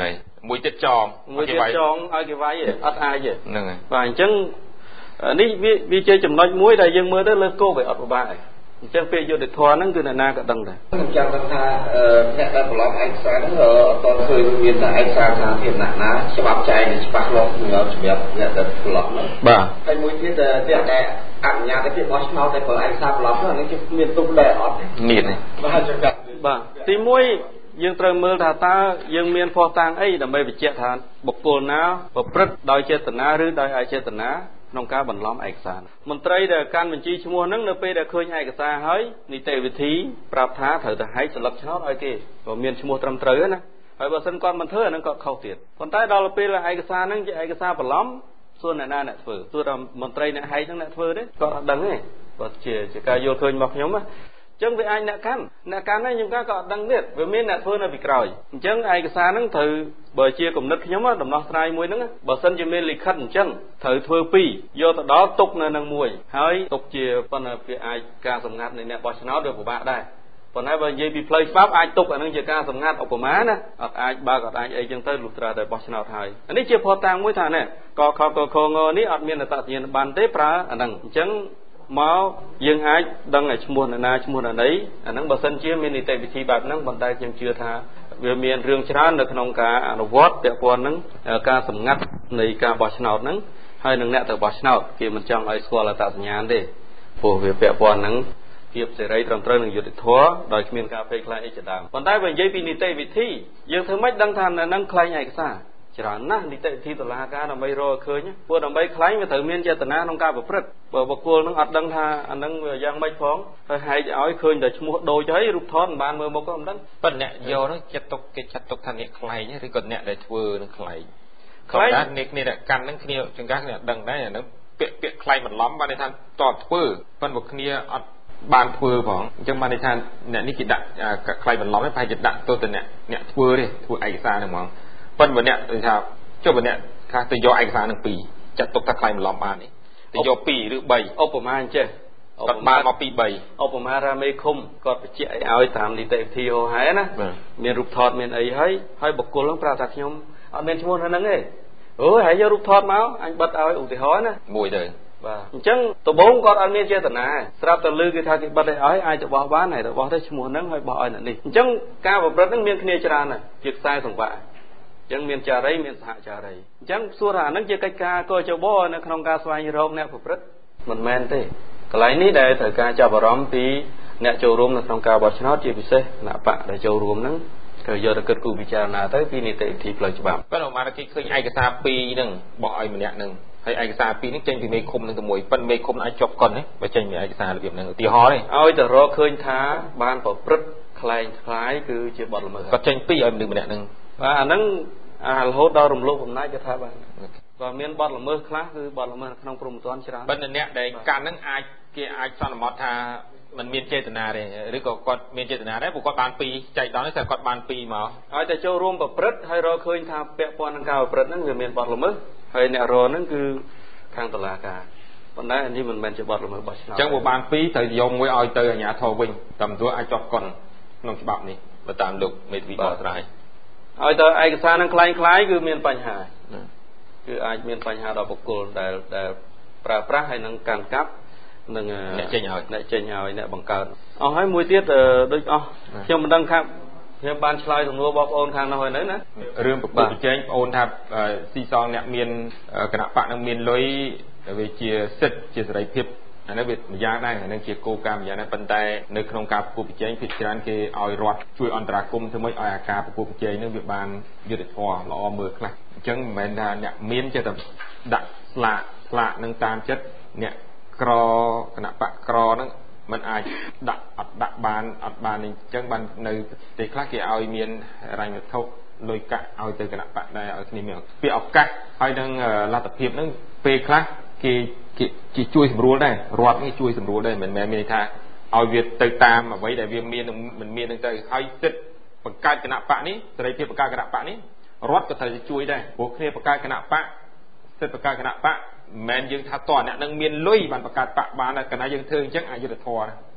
មួយទៀតចងឲ្យគេវាយអត់អាចទេហ្នឹងហើយបាទអញ្ចឹងនេះវាជាចំណុចមួយដែលយើងមើលទៅលើគោលវាអត់ពិបាកទេអញ្ចឹងពេលយុទ្ធធម៌ហ្នឹងគឺអ្នកណាក៏ដឹងដែរខ្ញុំចង់ដឹងថាអ្នកដែលប្រឡំឯកសារហ្នឹងអត់តឃើញមានតែឯកសារសាធារណៈណាច្បាប់ចែងច្បាស់លាស់សម្រាប់អ្នកដែលប្រឡំហ្នឹងបាទហើយមួយទៀតអ្នកដែលអនុញ្ញាតឲ្យបោះឆ្នោតតែប្រើឯកសារប្រឡំហ្នឹងគឺមានទុកដែរអត់មានទេបាទចង្កាត់បាទទី1យើងត្រូវមើលថាតើយើងមានភស្តុតាងអីដើម្បីបញ្ជាក់ថាបុគ្គលណាប្រព្រឹត្តដោយចេតនាឬដោយអចេតនាក្នុងការបន្លំឯកសារមន្ត្រីដែលកាន់បញ្ជីឈ្មោះហ្នឹងនៅពេលដែលឃើញឯកសារហើយនីតិវិធីប្រាប់ថាត្រូវទៅហែកស្លឹកឆ្នោតឲ្យគេក៏មានឈ្មោះត្រឹមត្រូវណាហើយបើសិនគាត់មិនធ្វើអាហ្នឹងគាត់ខុសទៀតប៉ុន្តែដល់ពេលឯកសារហ្នឹងជាឯកសារបន្លំសួរអ្នកណាអ្នកធ្វើសួរថាមន្ត្រីអ្នកហែកហ្នឹងអ្នកធ្វើទេគាត់អត់ដឹងទេគាត់ជាការយល់ឃើញរបស់ខ្ញុំណាអញ្ចឹងវាអាចអ្នកកាន់នេះខ្ញុំក៏អត់ដឹងទៀតវាមានអ្នកធ្វើនៅពីក្រោយអញ្ចឹងឯកសារហ្នឹងត្រូវបើជាគំនិតខ្ញុំដំណោះស្រាយមួយហ្នឹងបើសិនជាមានលិខិតអញ្ចឹងត្រូវធ្វើពីរយកទៅដល់ទុកនៅនឹងមួយហើយទុកជាប៉ុន្តែវាអាចការសម្ងាត់នៃអ្នកបោះឆ្នោតវាពិបាកដែរប៉ុន្តែបើនិយាយពីផ្លូវច្បាប់អាចទុកអានឹងជាការសម្ងាត់ឧបមាណាអត់អាចបើកអត់អាចអីចឹងទៅលុះត្រាតែបោះឆ្នោតហើយអានេះជាភស្តុតាងមួយថានេះកខកខងនេះអត់មានអត្តសញ្ញាណប័ណ្ណទេប្រើអាហ្នឹងអញ្ចឹងមកយើងអាចដឹងឲ្យឈ្មោះនរណាឈ្មោះនរណីអាហ្នឹងបើសិនជាមាននីតិវិធីបែបហ្នឹងប៉ុន្តែខ្ញុំជឿថាវាមានរឿងច្រើននៅក្នុងការអនុវត្តពាក់ព័ន្ធនឹងការសម្ងាត់នៃការបោះឆ្នោតហ្នឹងហើយនឹងអ្នកទៅបោះឆ្នោតគេមិនចង់ឲ្យស្គាល់អត្តសញ្ញាណទេព្រោះវាពាក់ព័ន្ធនឹងភាពសេរីត្រឹមត្រូវនឹងយុត្តិធម៌ដោយគ្មានការភ័យខ្លាចអីជាដើមប៉ុន្តែបើនិយាយពីនីតិវិធីយើងធ្វើម៉េចដឹងថានឹងខ្លែងឯកសារច្រើនណាស់នីតិវិធីតុលាការដើម្បីរកឃើញព្រោះដើម្បីខ្លែងវាត្រូវមានចេតនាក្នុងការប្រព្រឹត្តបើបុគ្គលនឹងអត់ដឹងថាអានឹងយ៉ាងម៉េចផងហើយហែកឲ្យឃើញតែឈ្មោះដូចហើយរូបថតមិនបានមើលមុខក៏មិនដឹងប៉ុន្តែអ្នកយកនោះគេចាត់ទុកថាអ្នកខ្លែងឬក៏អ្នកដែលធ្វើនឹងខ្លែងតែអ្នកគ្នាដែលកាន់នឹងគ្នាចង្កាស់គ្នាដឹងដែរអានឹងពាក្យខ្លែងបន្លំបានន័យថាតតធ្វើប៉ុន្តែគ្នាអត់បានធ្វើផងអញ្ចឹងបានន័យថាអ្នកនេះគេដាក់ខ្លែងបន្លំហ្នឹងប្រហែលជាដាក់ទៅអ្នកធ្វើទេធ្វើឯកសារហ្នឹងហ្មងប៉ុន្តែអ្នកនិយាយថាចុះបើអ្នកខ្លះទៅយកឯកសារនឹង2ចាត់ទុកថាខ្លែងបន្លំបានទេទៅយក2ឬ3 ឧបមាអញ្ចេះគាត់បានមក2 3 ឧបមារ៉ាមេឃុំគាត់បញ្ជាក់ឲ្យតាមនីតិវិធីហោហែណាមានរូបថតមានអីហើយបុគ្គលនឹងប្រាប់ថាខ្ញុំអត់មានឈ្មោះនៅហ្នឹងទេអូយហើយយករូបថតមកអញបិទឲ្យឧទាហរណ៍ណាមួយទៅបាទអញ្ចឹងដំបូងគាត់អត់មានចេតនាស្រាប់តែឮគេថាគេបិទឲ្យអាចទៅបោះបានហើយទៅបោះទៅឈ្មោះហ្នឹងហើយបោះឲ្យអ្នកនេះអញ្ចឹងការប្រព្រឹត្តហ្នឹងមានគ្នាច្រើនណាស់ជាខ្សែសង្វាក់អញ្ចឹងមានចារីមានសហចារីអញ្ចឹងសួរថាហ្នឹងជាកិច្ចការកោចបោនៅក្នុងការស្វែងរកអ្នកប្រព្រឹត្តមិនមែនទេកន្លែងនេះដែលត្រូវការចាប់អារម្មណ៍ពីអ្នកចូលរួមនៅក្នុងការបោះឆ្នោតជាពិសេសគណៈបកដែលចូលរួមហ្នឹងគឺយកទៅគិតគូរពិចារណាទៅពីនីតិវិធីផ្លូវច្បាប់ប៉ុន្តែមកគេឃើញឯកសារ2ហ្នឹងបោះឲ្យម្នាក់ហ្នឹងហើយឯកសារ2ហ្នឹងចេញពីមេឃុំនឹងទៅមួយប៉ុន្តែមេឃុំអាចជាប់កុនទេបើចេញពីឯកសាររបៀបហ្នឹងឧទាហរណ៍ទេឲ្យទៅរកឃើញថាបានប្រព្រឹត្តខ្លែងខ្លាយគឺជាបទល្មើសគាត់ចេញ2ឲ្យមនុស្សម្នាក់ហ្នឹងបាទអាហ្នឹងរហូតដល់រំលោភអំណាចគេថាបានក៏មានបទល្មើសខ្លះគឺបទល្មើសក្នុងព្រហ្មទណ្ឌច្រើនប៉ុន្តែអ្នកដែលកាន់ហ្នឹងគេអាចសន្មតថាมันមានចេតនាទេឬក៏គាត់មានចេតនាដែរព្រោះគាត់បាន2ចែកដល់នេះតែគាត់បាន2មកហើយតែចូលរួមប្រព្រឹត្តហើយរកឃើញថាពាក់ព័ន្ធនឹងការប្រព្រឹត្តហ្នឹងវាមានបទល្មើសហើយអ្នករហ្នឹងគឺខាងតុលាការប៉ុន្តែនេះមិនមែនជាបទល្មើសបោះឆ្នោតអញ្ចឹងបើបាន2ត្រូវយកមួយឲ្យទៅអាជ្ញាធរវិញតាមទួអាចជាប់កុនក្នុងច្បាប់នេះបើតាមលោកមេធាវីបកស្រាយឲ្យទៅឯកសារហ្នឹងคล้ายគឺមានបញ្ហាគឺអាចមានបញ្ហាដល់បុគ្គលដែលប្រើប្រាស់ហើយនឹងកាន់កាប់នឹងអ្នកចេញឲ្យអ្នកបង្កើតអស់ហើយមួយទៀតដូចអស់ខ្ញុំមិនដឹងថាខ្ញុំបានឆ្លើយសំណួរបងប្អូនខាងនោះហើយនៅណារឿងប្រកួតប្រជែងបងប្អូនថាស៊ីសងអ្នកមានគណៈបកនឹងមានលុយវាជាសិទ្ធិជាសេរីភាពអានេះវាម្យ៉ាងដែរអានេះជាគោលការណ៍ម្យ៉ាងដែរប៉ុន្តែនៅក្នុងការប្រកួតប្រជែងភាគច្រើនគេឲ្យរដ្ឋជួយអន្តរាគមន៍ធ្វើម៉េចឲ្យអាការប្រកួតប្រជែងនឹងវាបានយុត្តិធម៌ល្អមើលខ្លះអញ្ចឹងមិនមែនថាអ្នកមានចេះតែដាក់ស្លាកនឹងតាមចិត្តអ្នកក្រគណៈបកក្រហ្នឹងมันអាចដាក់បានអត់បានអញ្ចឹងបាននៅប្រទេសខ្លះគេឲ្យមានរញ្ញវត្ថុលុយកាក់ឲ្យទៅគណៈបកដែរឲ្យគ្នាមានពាក្យឱកាសហើយនឹងលទ្ធភាពហ្នឹងពេលខ្លះគេជួយសម្រួលដែររដ្ឋនេះជួយសម្រួលដែរមិនមែនមានន័យថាឲ្យវាទៅតាមអ្វីដែលវាមានមិនមានហ្នឹងទៅហើយសិទ្ធិបង្កើតគណៈបកនេះសេរីភាពបង្កើតគណៈបកនេះរដ្ឋក៏ត្រូវជួយដែរព្រោះគ្នាបង្កើតគណៈបកសិទ្ធិបង្កើតគណៈបកមិនមែនយើងថាតើអ្នកនឹងមានលុយបានបង្កើតបកបានតែកណ្ដាលយើងធ្វើអញ្ចឹងអយុត្តិធម៌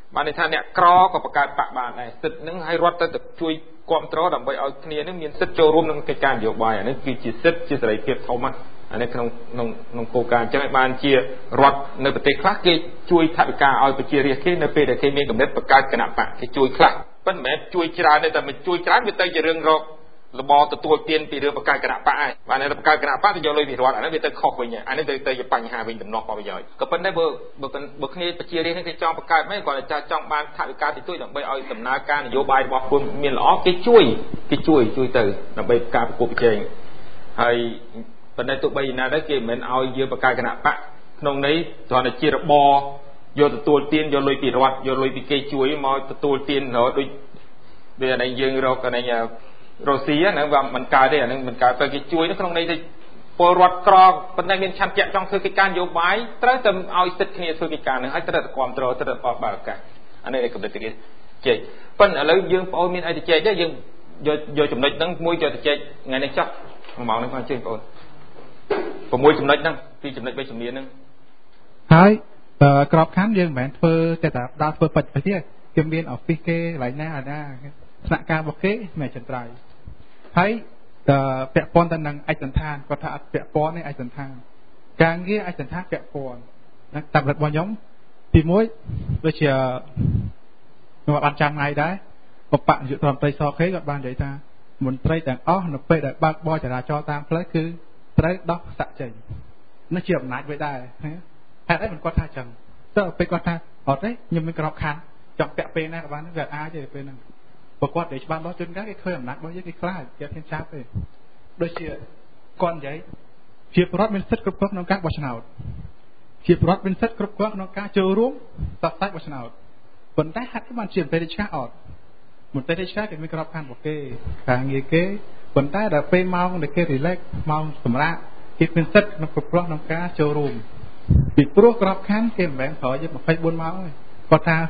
បានន័យថាអ្នកក្រក៏បង្កើតបកបានដែរសិទ្ធិហ្នឹងឲ្យរដ្ឋទៅជួយគ្រប់គ្រងដើម្បីឲ្យគ្នានឹងមានសិទ្ធិចូលរួមក្នុងកិច្ចការនយោបាយអានេះគឺជាសិទ្ធិជាសេរីភាពធំណាស់អានេះក្នុងគោលការណ៍អញ្ចឹងឲ្យបានជារដ្ឋនៅប្រទេសខ្លះគេជួយថវិកាឲ្យប្រជារាស្ត្រគេនៅពេលដែលគេមានកំណត់បង្កើតគណៈបកគេជួយខ្លះប៉ុន្តែមិនមែនជួយច្រើនទេតែមិនជួយច្រើនវាទៅជារឿងរកលបទទួលទានពីរឿងបង្កើតគណៈបកហើយបានតែបង្កើតគណៈបកទៅយកលុយពីរដ្ឋអានេះវាទៅខុសវិញអានេះទៅជាបញ្ហាវិញដំណោះផលប្រយោជន៍ក៏ប៉ុន្តែបើគ្នាប្រជារាស្ត្រនេះគេចង់បង្កើតមិនគាត់តែចង់បានថវិកាតិចតួចដើម្បីឲ្យដំណើរការនយោបាយរបស់ខ្លួនមានល្អគេជួយទៅដើម្បីការប្រកួតប្រជែងហើយប៉ុន្តែទោះបីណាដែរគេមិនឲ្យយើងបង្កើតគណៈបកក្នុងនេះគ្រាន់តែជារបរយកទទួលទានយកលុយពីរដ្ឋយកលុយពីគេជួយមកទទួលទានរហូតដូចវាអានេះយើងរកអានេះរុស្ស៊ីហ្នឹងវាមិនកើតទេអានឹងមិនកើតទៅគេជួយនៅក្នុងន័យថាពលរដ្ឋក្រប៉ុន្តែមានឆន្ទៈចង់ធ្វើកិច្ចការនយោបាយត្រូវតែឲ្យសិទ្ធិគ្នាធ្វើកិច្ចការហ្នឹងហើយត្រូវតែគ្រប់គ្រងត្រូវតែបើកឱកាសអានេះកំណត់គេជែកប៉ុន្តែឥឡូវយើងបងអូនមានអីទៅជែកទេយើងយកចំណុចហ្នឹងមួយយកទៅជែកថ្ងៃនេះចុះម៉ោងនេះបានជើងបងអូន6ចំណុចហ្នឹង2ចំណុច3ជំនាញហ្នឹងហើយក្របខ័ណ្ឌយើងមិនមែនធ្វើតែដល់ធ្វើបច្ចុប្បន្នទេគេមាន office គេកន្លែងណាស្នាក់ការរបស់គេមិនចិនត្រៃហើយពាក់ព័ន្ធទៅនឹងឯកសណ្ឋានគាត់ថាអត់ពាក់ព័ន្ធទេឯកសណ្ឋានការងារឯកសណ្ឋានពាក់ព័ន្ធតាមរដ្ឋរបស់ខ្ញុំទី1ដូចជាខ្ញុំបានចាំថ្ងៃដែរបពនាយករដ្ឋមន្ត្រីសខេគាត់បាននិយាយថាមន្ត្រីទាំងអស់នៅពេលដែលបើកបរចរាចរណ៍តាមផ្លូវគឺត្រូវដោះសាក់ចេញនេះជាអំណាចមួយដែរហេតុអីមិនគាត់ថាចឹងទៅពេលគាត់ថាអត់ទេខ្ញុំមានក្របខ័ណ្ឌចង់ពាក់ពេលណាក៏បានវាអាចទេពេលហ្នឹងបើគាត់និយាយច្បាស់ដល់ជួនកាលគេឃើញអំណាចរបស់យើងគេខ្លាចគេហ៊ានចាប់ទេដូចជាគាត់និយាយជាប្រវត្តិមានសិទ្ធិគ្រប់គ្រងក្នុងការបោះឆ្នោតជាប្រវត្តិមានសិទ្ធិគ្រប់គ្រងក្នុងការចូលរួមតបតែបោះឆ្នោតប៉ុន្តែហាក់បានជាមន្ត្រីរាជការអត់មន្ត្រីរាជការគេមានក្របខ័ណ្ឌរបស់គេការងារគេប៉ុន្តែដល់ពេលម៉ោងដែលគេ relax ម៉ោងសម្រាប់គេមានសិទ្ធិក្នុងគ្រប់គ្រងក្នុងការចូលរួមពីព្រោះក្របខ័ណ្ឌគេមិនមែនប្រើយក24ម៉ោងទេគាត់ថា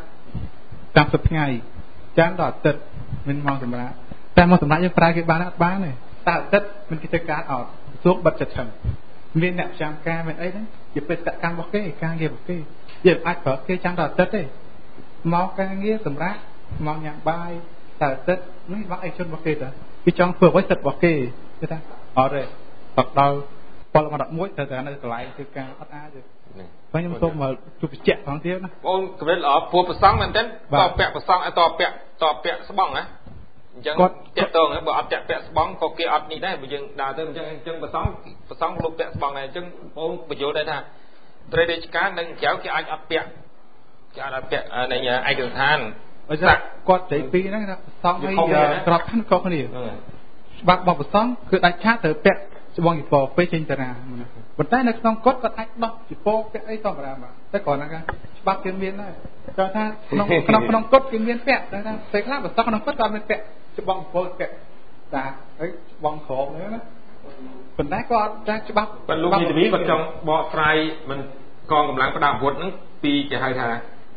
30ថ្ងៃចាំដល់អាទិត្យមានម៉ោងសម្រាប់តែម៉ោងសម្រាប់យើងប្រើគេបានអត់បានទេតែអាទិត្យមិនគេធ្វើការអត់សួរបិទចិត្តឈឹងមានអ្នកប្រចាំការមានអីហ្នឹងជាបេសកកម្មរបស់គេការងាររបស់គេយើងអាចប្រើគេចាំដល់អាទិត្យទេមកការងារសម្រាប់មកញ៉ាំបាយតែអាទិត្យនេះមកឯកជនរបស់គេតើគេចង់ធ្វើអ្វីសិទ្ធិរបស់គេគេថាអត់ទេដល់ពលមក11ទៅតែនៅកន្លែងធ្វើការអត់អាចទេខ្ញុំសូមមកជួបបញ្ជាក់ផងទៀតណាបងគំនិតល្អព្រោះប្រសង់មែនទេតពាក់ប្រសង់ឲ្យតពាក់ស្បង់ណាអញ្ចឹងតាក់តងបើអត់តាក់ពាក់ស្បង់ក៏គេអត់នេះដែរបើយើងដើរទៅអញ្ចឹងប្រសង់លោកពាក់ស្បង់ដែរអញ្ចឹងបងបញ្យល់ដែរថាត្រីរាជការនិងក្រៅគេអាចអត់ពាក់គេអាចអត់ពាក់នៃឯកសណ្ឋានគាត់និយាយពីហ្នឹងថាប្រសង់ហើយក្របខ័ណ្ឌខុសគ្នាច្បាប់របស់ប្រសង់គឺដាច់ខាតត្រូវពាក់ស្បង់ជីពពេលចេញតារាប៉ុន្តែនៅក្នុងគាត់អាចដោះជីពពាក់អីធម្មតាបាទតែគ្រាន់តែច្បាប់គេមានដែរគាត់ថាក្នុងគាត់គេមានពាក់តែថាពេលខ្លះប្រសង់ក្នុងគាត់គាត់មានពាក់ស្បង់ជីពពាក់តាហើយស្បង់ក្រមហ្នឹងណាប៉ុន្តែគាត់អត់តែច្បាប់ប៉ុន្តែលោកនីតិវិធីគាត់ចង់បកស្រាយមិនកងកម្លាំងផ្ដាល់អាវុធហ្នឹងពីគេហៅថា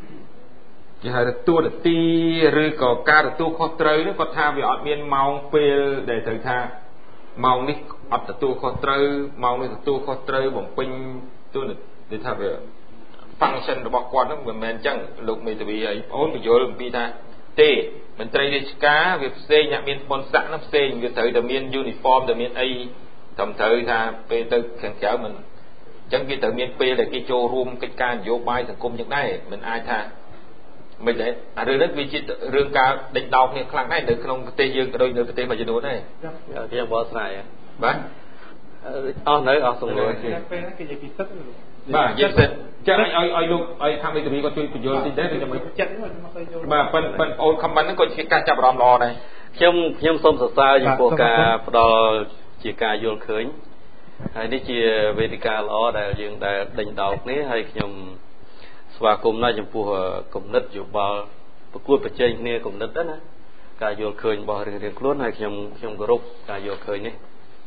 ទួលទីឬក៏ការទទួលខុសត្រូវនេះគាត់ថាវាអត់មានម៉ោងពេលដែលត្រូវថាម៉ោងនេះអត់ទទួលខុសត្រូវម៉ោងនេះទទួលខុសត្រូវបំពេញទួលនិយាយថាវា function របស់គាត់ហ្នឹងមិនមែនអញ្ចឹងលោកមេធាវីហើយបងអូនបញ្យល់អំពីថាទេមន្ត្រីរាជការវាផ្សេងអ្នកមានបុណ្យស័ក្តិហ្នឹងផ្សេងវាត្រូវតែមាន uniform តែមានអីត្រឹមត្រូវថាពេលទៅខាងក្រៅមិនអញ្ចឹងគេត្រូវមានពេលដែលគេចូលរួមកិច្ចការនយោបាយសង្គមយ៉ាងដែរមិនអាចថាមិនទេអារឿងនេះវាជារឿងការដេញដោលគ្នាខ្លាំងដែរនៅក្នុងប្រទេសយើងក៏ដូចនៅប្រទេសមួយចំនួនដែរខ្ញុំបកស្រាយបាទអស់នៅអស់សំណួរពេលហ្នឹងគេនិយាយពីសិទ្ធិបាទនិយាយសិទ្ធិចាឲ្យលោកឲ្យខាងមេធាវីគាត់ជួយបញ្យល់តិចដែរខ្ញុំចិត្តមកទៅយល់បាទប៉ុន្តែបងអូនខមមិនហ្នឹងក៏ជាការចាប់អារម្មណ៍ល្អដែរខ្ញុំសូមសរសើរចំពោះការផ្ដល់ជាការយល់ឃើញហើយនេះជាវេទិកាល្អដែលយើងដែលដេញដោលគ្នាហើយខ្ញុំស្វាគមន៍ណាស់ចំពោះគំនិតយោបល់ប្រកួតប្រជែងគ្នាគំនិតណាការយល់ឃើញរបស់រៀងៗខ្លួនហើយខ្ញុំគោរពការយល់ឃើញនេះ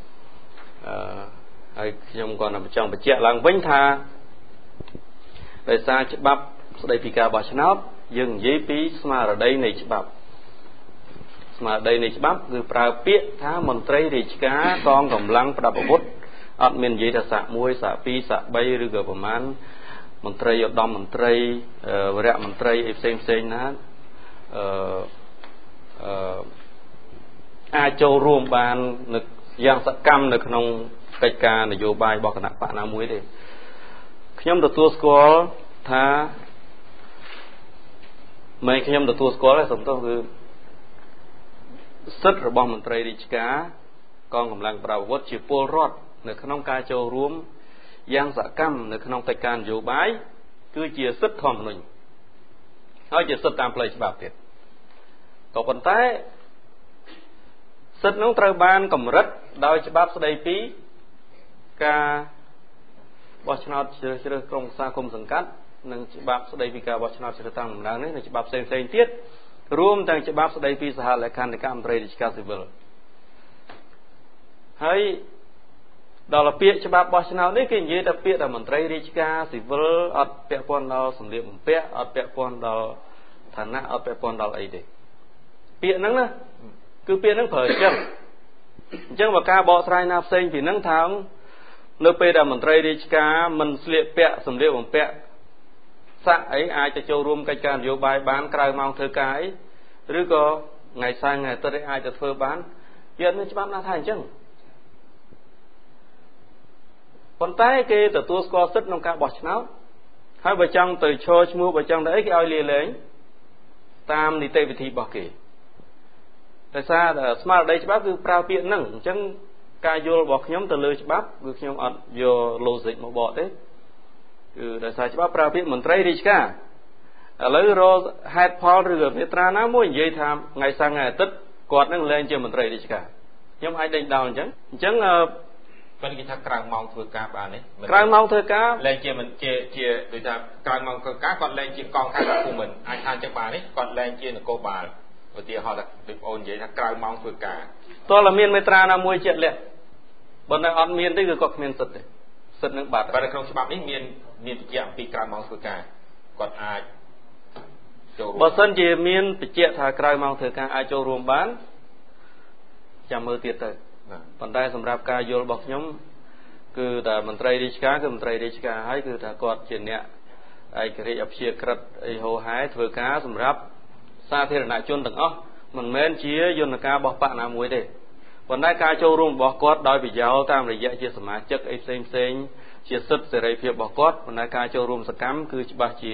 ហើយខ្ញុំក៏នឹងចង់បញ្ជាក់ឡើងវិញថាដោយសារច្បាប់ស្តីពីការបោះឆ្នោតយើងនិយាយពីស្មារតីនៃច្បាប់គឺប្រើពាក្យថាមន្ត្រីរាជការកងកម្លាំងប្រដាប់អាវុធអត់មាននិយាយថាសាក1សាក2សាក3ឬក៏ប្រមាណមន្ត្រីឧត្តមមន្ត្រីវរៈមន្ត្រីអីផ្សេងណាអាចចូលរួមបាននៅយ៉ាងសកម្មនៅក្នុងកិច្ចការនយោបាយរបស់គណៈបកណាមួយទេខ្ញុំទទួលស្គាល់ថាមិនខ្ញុំទទួលស្គាល់ទេសំទោសគឺសិទ្ធិរបស់មន្ត្រីរាជការកងកម្លាំងប្រដាប់អាវុធជាពលរដ្ឋនៅក្នុងការចូលរួមយ៉ាងសកម្មនៅក្នុងកិច្ចការនយោបាយគឺជាសិទ្ធិធម្មនុញ្ញហើយជាសិទ្ធិតាមផ្លូវច្បាប់ទៀតក៏ប៉ុន្តែសិទ្ធិនោះត្រូវបានកម្រិតដោយច្បាប់ស្តីពីការបោះឆ្នោតជ្រើសរើសក្រុមប្រឹក្សាគុំសង្កាត់និងច្បាប់ស្តីពីការបោះឆ្នោតជ្រើសរើសតាំងតំណាងនេះនិងច្បាប់ផ្សេងៗទៀតរួមទាំងច្បាប់ស្តីពីសហលក្ខន្តិកៈមន្ត្រីរាជការស៊ីវិលហើយដល់ពាក្យច្បាប់បោះឆ្នោតនេះគេនិយាយតែពាក្យតែមន្ត្រីរាជការស៊ីវិលអត់ពាក់ព័ន្ធដល់សម្លៀកបំពាក់អត់ពាក់ព័ន្ធដល់ឋានៈអត់ពាក់ព័ន្ធដល់អីទេពាក្យហ្នឹងណាគឺពាក្យហ្នឹងប្រើចឹងអញ្ចឹងបើការបកស្រាយណាផ្សេងពីហ្នឹងថានៅពេលដែលមន្ត្រីរាជការមិនស្លៀកពាក់សម្លៀកបំពាក់សាក់អីអាចទៅចូលរួមកិច្ចការនយោបាយបានក្រៅម៉ោងធ្វើការអីឬក៏ថ្ងៃសៅរ៍ថ្ងៃអាទិត្យអាចទៅធ្វើបានវាអត់មានច្បាប់ណាថាអញ្ចឹងប៉ុន្តែគេទទួលស្គាល់សិទ្ធិក្នុងការបោះឆ្នោតហើយបើចង់ទៅឈរឈ្មោះបើចង់ទៅអីគេឲ្យលាលែងតាមនីតិវិធីរបស់គេតែសារស្មារតីច្បាប់គឺប្រើពាក្យហ្នឹងអញ្ចឹងការយល់របស់ខ្ញុំទៅលើច្បាប់គឺខ្ញុំអត់យក logic មកបកទេគឺដោយសារច្បាប់ប្រើពាក្យមន្ត្រីរាជការឥឡូវរកហេតុផលឬមាត្រាណាមួយនិយាយថាថ្ងៃសៅរ៍ថ្ងៃអាទិត្យគាត់នឹងលែងជាមន្ត្រីរាជការខ្ញុំអាចដេញដោលអញ្ចឹងគាត់និយាយថាក្រៅម៉ោងធ្វើការបានទេក្រៅម៉ោងធ្វើការលែងជាមិនជាដូចថាក្រៅម៉ោងធ្វើការគាត់លែងជាកងការភូមិន្ទអាចថាអញ្ចឹងបានទេគាត់លែងជានគរបាលឧទាហរណ៍ថាដូចបងអូននិយាយថាក្រៅម៉ោងធ្វើការតើមានមេត្រាណាមួយជាក់លាក់បើនៅអត់មានទេគឺគាត់គ្មានសិទ្ធិទេសិទ្ធិនឹងបាត់តែក្នុងច្បាប់នេះមានបញ្ជាក់អំពីក្រៅម៉ោងធ្វើការគាត់អាចចូលរួមបើសិនជាមានបញ្ជាក់ថាក្រៅម៉ោងធ្វើការអាចចូលរួមបានចាំមើលទៀតទៅប៉ុន្តែសម្រាប់ការយល់របស់ខ្ញុំគឺថាមន្ត្រីរាជការគឺមន្ត្រីរាជការហើយគឺថាគាត់ជាអ្នកឯករាជ្យអព្យាក្រឹតអីហោហែធ្វើការសម្រាប់សាធារណជនទាំងអស់មិនមែនជាយន្តការរបស់បកណាមួយទេប៉ុន្តែការចូលរួមរបស់គាត់ដោយប្រយោលតាមរយៈជាសមាជិកអីផ្សេងជាសិទ្ធិសេរីភាពរបស់គាត់ប៉ុន្តែការចូលរួមសកម្មគឺច្បាស់ជា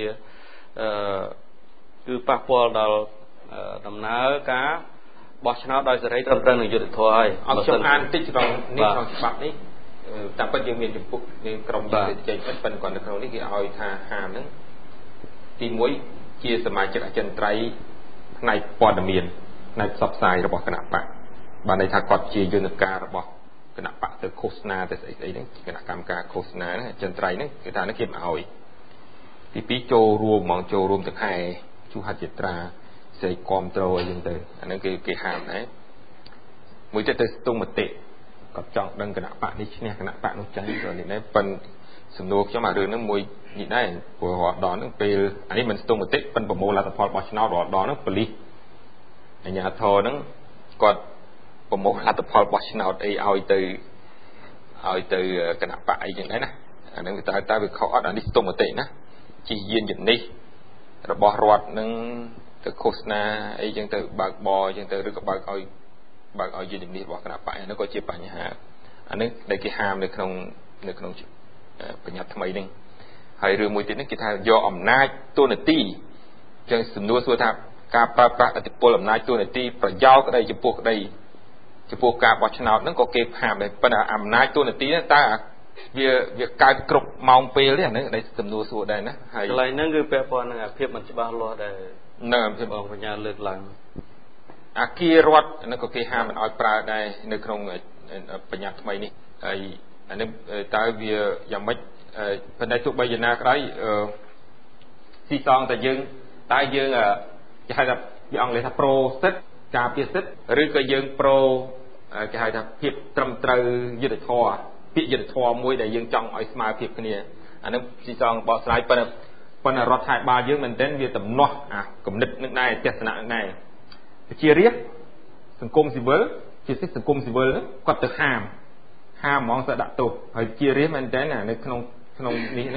គឺប៉ះពាល់ដល់ដំណើរការបោះឆ្នោតដោយសេរីត្រឹមត្រូវនឹងយុត្តិធម៌ហើយអត់ខ្ញុំអានតិចក្នុងនេះក្នុងច្បាប់នេះតាមពិតយើងមានចំពោះនេះក្រមយុតិធម៌ប៉ុន្តែគាត់នៅក្នុងនេះគេឲ្យថាហាមហ្នឹងទី1ជាសមាជិកអចិន្ត្រៃយ៍ផ្នែកព័ត៌មានផ្នែកផ្សព្វផ្សាយរបស់គណៈបកបានន័យថាគាត់ជាយន្តការរបស់គណៈបកទៅឃោសនាទៅស្អីហ្នឹងគណៈកម្មការឃោសនាហ្នឹងអចិន្ត្រៃយ៍ហ្នឹងគេថានេះគេមិនឲ្យទី2ចូលរួមហ្មងចូលរួមទាំងខែជួហត្ថត្រាស្រីគ្រប់ត្រូលអីចឹងទៅអាហ្នឹងគេហាមដែរមួយទៀតទៅស្ទង់មតិគាត់ចង់ដឹងគណៈបកនេះឈ្នះគណៈបកនោះចាញ់ក៏នេះដែរប៉ុន្តែសំណួរខ្ញុំអារឿងហ្នឹងមួយនេះដែរព្រោះរាល់ដងហ្នឹងពេលអានេះមិនស្ទង់មតិប៉ុន្តែប្រមូលលទ្ធផលបោះឆ្នោតរាល់ដងហ្នឹងប៉ូលីសអាជ្ញាធរហ្នឹងគាត់ប្រមូលលទ្ធផលបោះឆ្នោតអីឲ្យទៅគណៈបកអីចឹងដែរណាអាហ្នឹងតើវាខុសអត់អានេះស្ទង់មតិណាជាយានជំនិះរបស់រដ្ឋនឹងទៅឃោសនាអីចឹងទៅបើកបអញ្ចឹងទៅឬក៏បើកឲ្យយានជំនិះរបស់គណៈបកហ្នឹងក៏ជាបញ្ហាអានេះដែលគេហាមនៅក្នុងបញ្ញត្តិថ្មីហ្នឹងហើយរឿងមួយទៀតហ្នឹងគេថាយកអំណាចទូនាទីអញ្ចឹងសំណួរសួរថាការប្រើប្រាស់ឥទ្ធិពលអំណាចទូនាទីប្រយោលក្តីចំពោះការបោះឆ្នោតហ្នឹងក៏គេហាមដែរប៉ុន្តែអំណាចទូនាទីហ្នឹងតើវាកើតគ្រប់ម៉ោងពេលទេអាហ្នឹងដែលសំណួរសួរដែរណាហើយកន្លែងហ្នឹងគឺពាក់ព័ន្ធនឹងភាពមិនច្បាស់លាស់ដែរនៅភាពបងបញ្ញាលើកឡើងអាគាររដ្ឋហ្នឹងក៏គេហាមមិនឲ្យប្រើដែរនៅក្នុងបញ្ញត្តិថ្មីនេះហើយអានេះតើវាយ៉ាងម៉េចប៉ុន្តែទោះបីយ៉ាងណាក្តីស៊ីសងតែយើងតើយើងគេហៅថាពីអង់គ្លេសថា pro សិទ្ធិការពារសិទ្ធិឬក៏យើង pro គេហៅថាភាពត្រឹមត្រូវយុត្តិធម៌ពាក្យយុត្តិធម៌មួយដែលយើងចង់ឲ្យស្មើភាពគ្នាអានេះស៊ីសងបកស្រាយប៉ុន្តែរដ្ឋាភិបាលយើងមែនទែនវាទំនាស់គំនិតនឹងដែរទស្សនៈនឹងដែរប្រជារាស្ត្រសង្គមស៊ីវិលជាសង្គមស៊ីវិលគាត់ទៅហាមហ្មងទៅដាក់ទោសហើយប្រជារាស្ត្រមែនទែននៅក្នុងនេះ